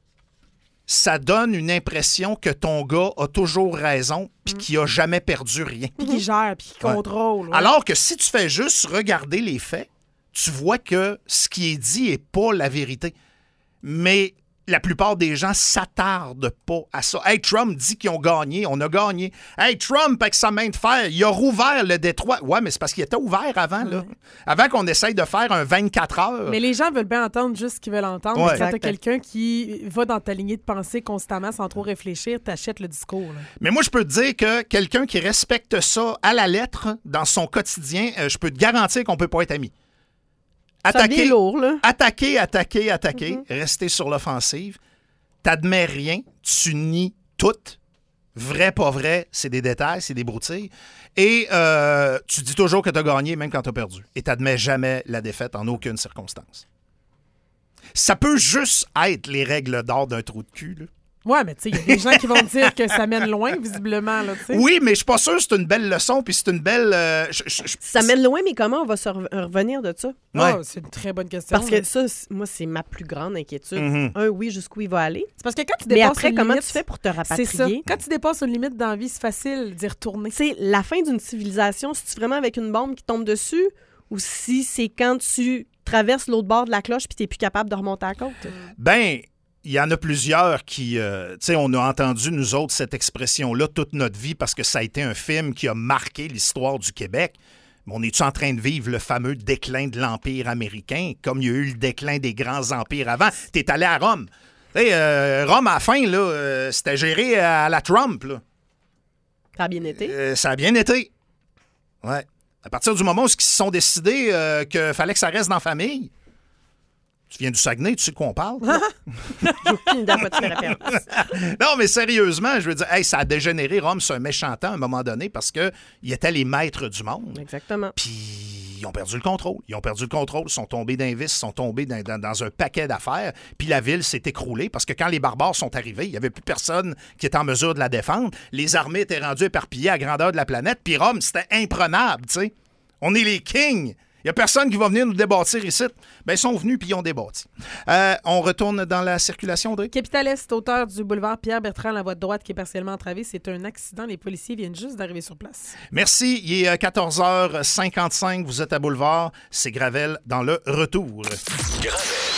ça donne une impression que ton gars a toujours raison puis qu'il n'a jamais perdu rien. Puis qu'il gère, puis qu'il contrôle. Ouais. Ouais. Alors que si tu fais juste regarder les faits, tu vois que ce qui est dit n'est pas la vérité. Mais la plupart des gens s'attardent pas à ça. Hey, Trump dit qu'ils ont gagné, on a gagné. Hey, Trump, avec sa main de fer, il a rouvert le détroit. Ouais, mais c'est parce qu'il était ouvert avant, là. Ouais. Avant qu'on essaye de faire un vingt-quatre heures. Mais les gens veulent bien entendre juste ce qu'ils veulent entendre. Ouais. Quand t'as quelqu'un qui va dans ta lignée de pensée constamment sans trop réfléchir, t'achètes le discours. Là. Mais moi, je peux te dire que quelqu'un qui respecte ça à la lettre dans son quotidien, euh, je peux te garantir qu'on peut pas être amis. Attaquer, ça devient lourd, là. Attaquer, attaquer, attaquer, Mm-hmm. rester sur l'offensive. T'admets rien, tu nies tout. Vrai, pas vrai, c'est des détails, c'est des broutilles. Et euh, tu dis toujours que t'as gagné, même quand t'as perdu. Et t'admets jamais la défaite en aucune circonstance. Ça peut juste être les règles d'or d'un trou de cul, là. Ouais, mais tu sais, il y a des gens qui vont dire que ça mène loin, visiblement, là, tu sais. Oui, mais je suis pas sûr que c'est une belle leçon, puis c'est une belle... euh, je- je- je- Ça mène loin, mais comment on va se re- revenir de ça? Ouais. Oh, c'est une très bonne question. Parce que ça, c- moi, c'est ma plus grande inquiétude. Mhm. Un, oui, jusqu'où il va aller. C'est parce que quand tu Mais dépasses après, une comment limite, tu fais pour te c'est ça. rapatrier? Quand tu dépasses une limite dans la vie, c'est facile d'y retourner. C'est la fin d'une civilisation, si tu vraiment avec une bombe qui tombe dessus, ou si c'est quand tu traverses l'autre bord de la cloche puis t'es plus capable de remonter à la côte. Ben, il y en a plusieurs qui... euh, tu sais, on a entendu, nous autres, cette expression-là toute notre vie parce que ça a été un film qui a marqué l'histoire du Québec. Mais on est-tu en train de vivre le fameux déclin de l'Empire américain, comme il y a eu le déclin des grands empires avant? T'es allé à Rome. Tu sais, euh, Rome, à la fin, là, euh, c'était géré à la Trump, là. Ça a bien été. Euh, ça a bien été. Ouais. À partir du moment où ils se sont décidés euh, qu'il fallait que ça reste dans la famille. Tu viens du Saguenay, tu sais de quoi on parle? J'ai aucune idée à quoi tu fais référence. Non, mais sérieusement, je veux dire, hey, ça a dégénéré. Rome, c'est un méchant temps à un moment donné parce qu'ils étaient les maîtres du monde. Exactement. Puis ils ont perdu le contrôle. Ils ont perdu le contrôle, ils sont tombés dans les vices, ils sont tombés dans, dans- dans un paquet d'affaires. Puis la ville s'est écroulée parce que quand les barbares sont arrivés, il n'y avait plus personne qui était en mesure de la défendre. Les armées étaient rendues éparpillées à grandeur de la planète. Puis Rome, c'était imprenable, tu sais. On est les kings. Il n'y a personne qui va venir nous débâtir ici. Ben, ils sont venus puis ils ont débâti. Euh, on retourne dans la circulation, Audrey? Capital Est, auteur du boulevard Pierre-Bertrand, la voie de droite qui est partiellement entravée. C'est un accident. Les policiers viennent juste d'arriver sur place. Merci. Il est euh, quatorze heures cinquante-cinq. Vous êtes à Boulevard. C'est Gravel dans le retour. Gravel.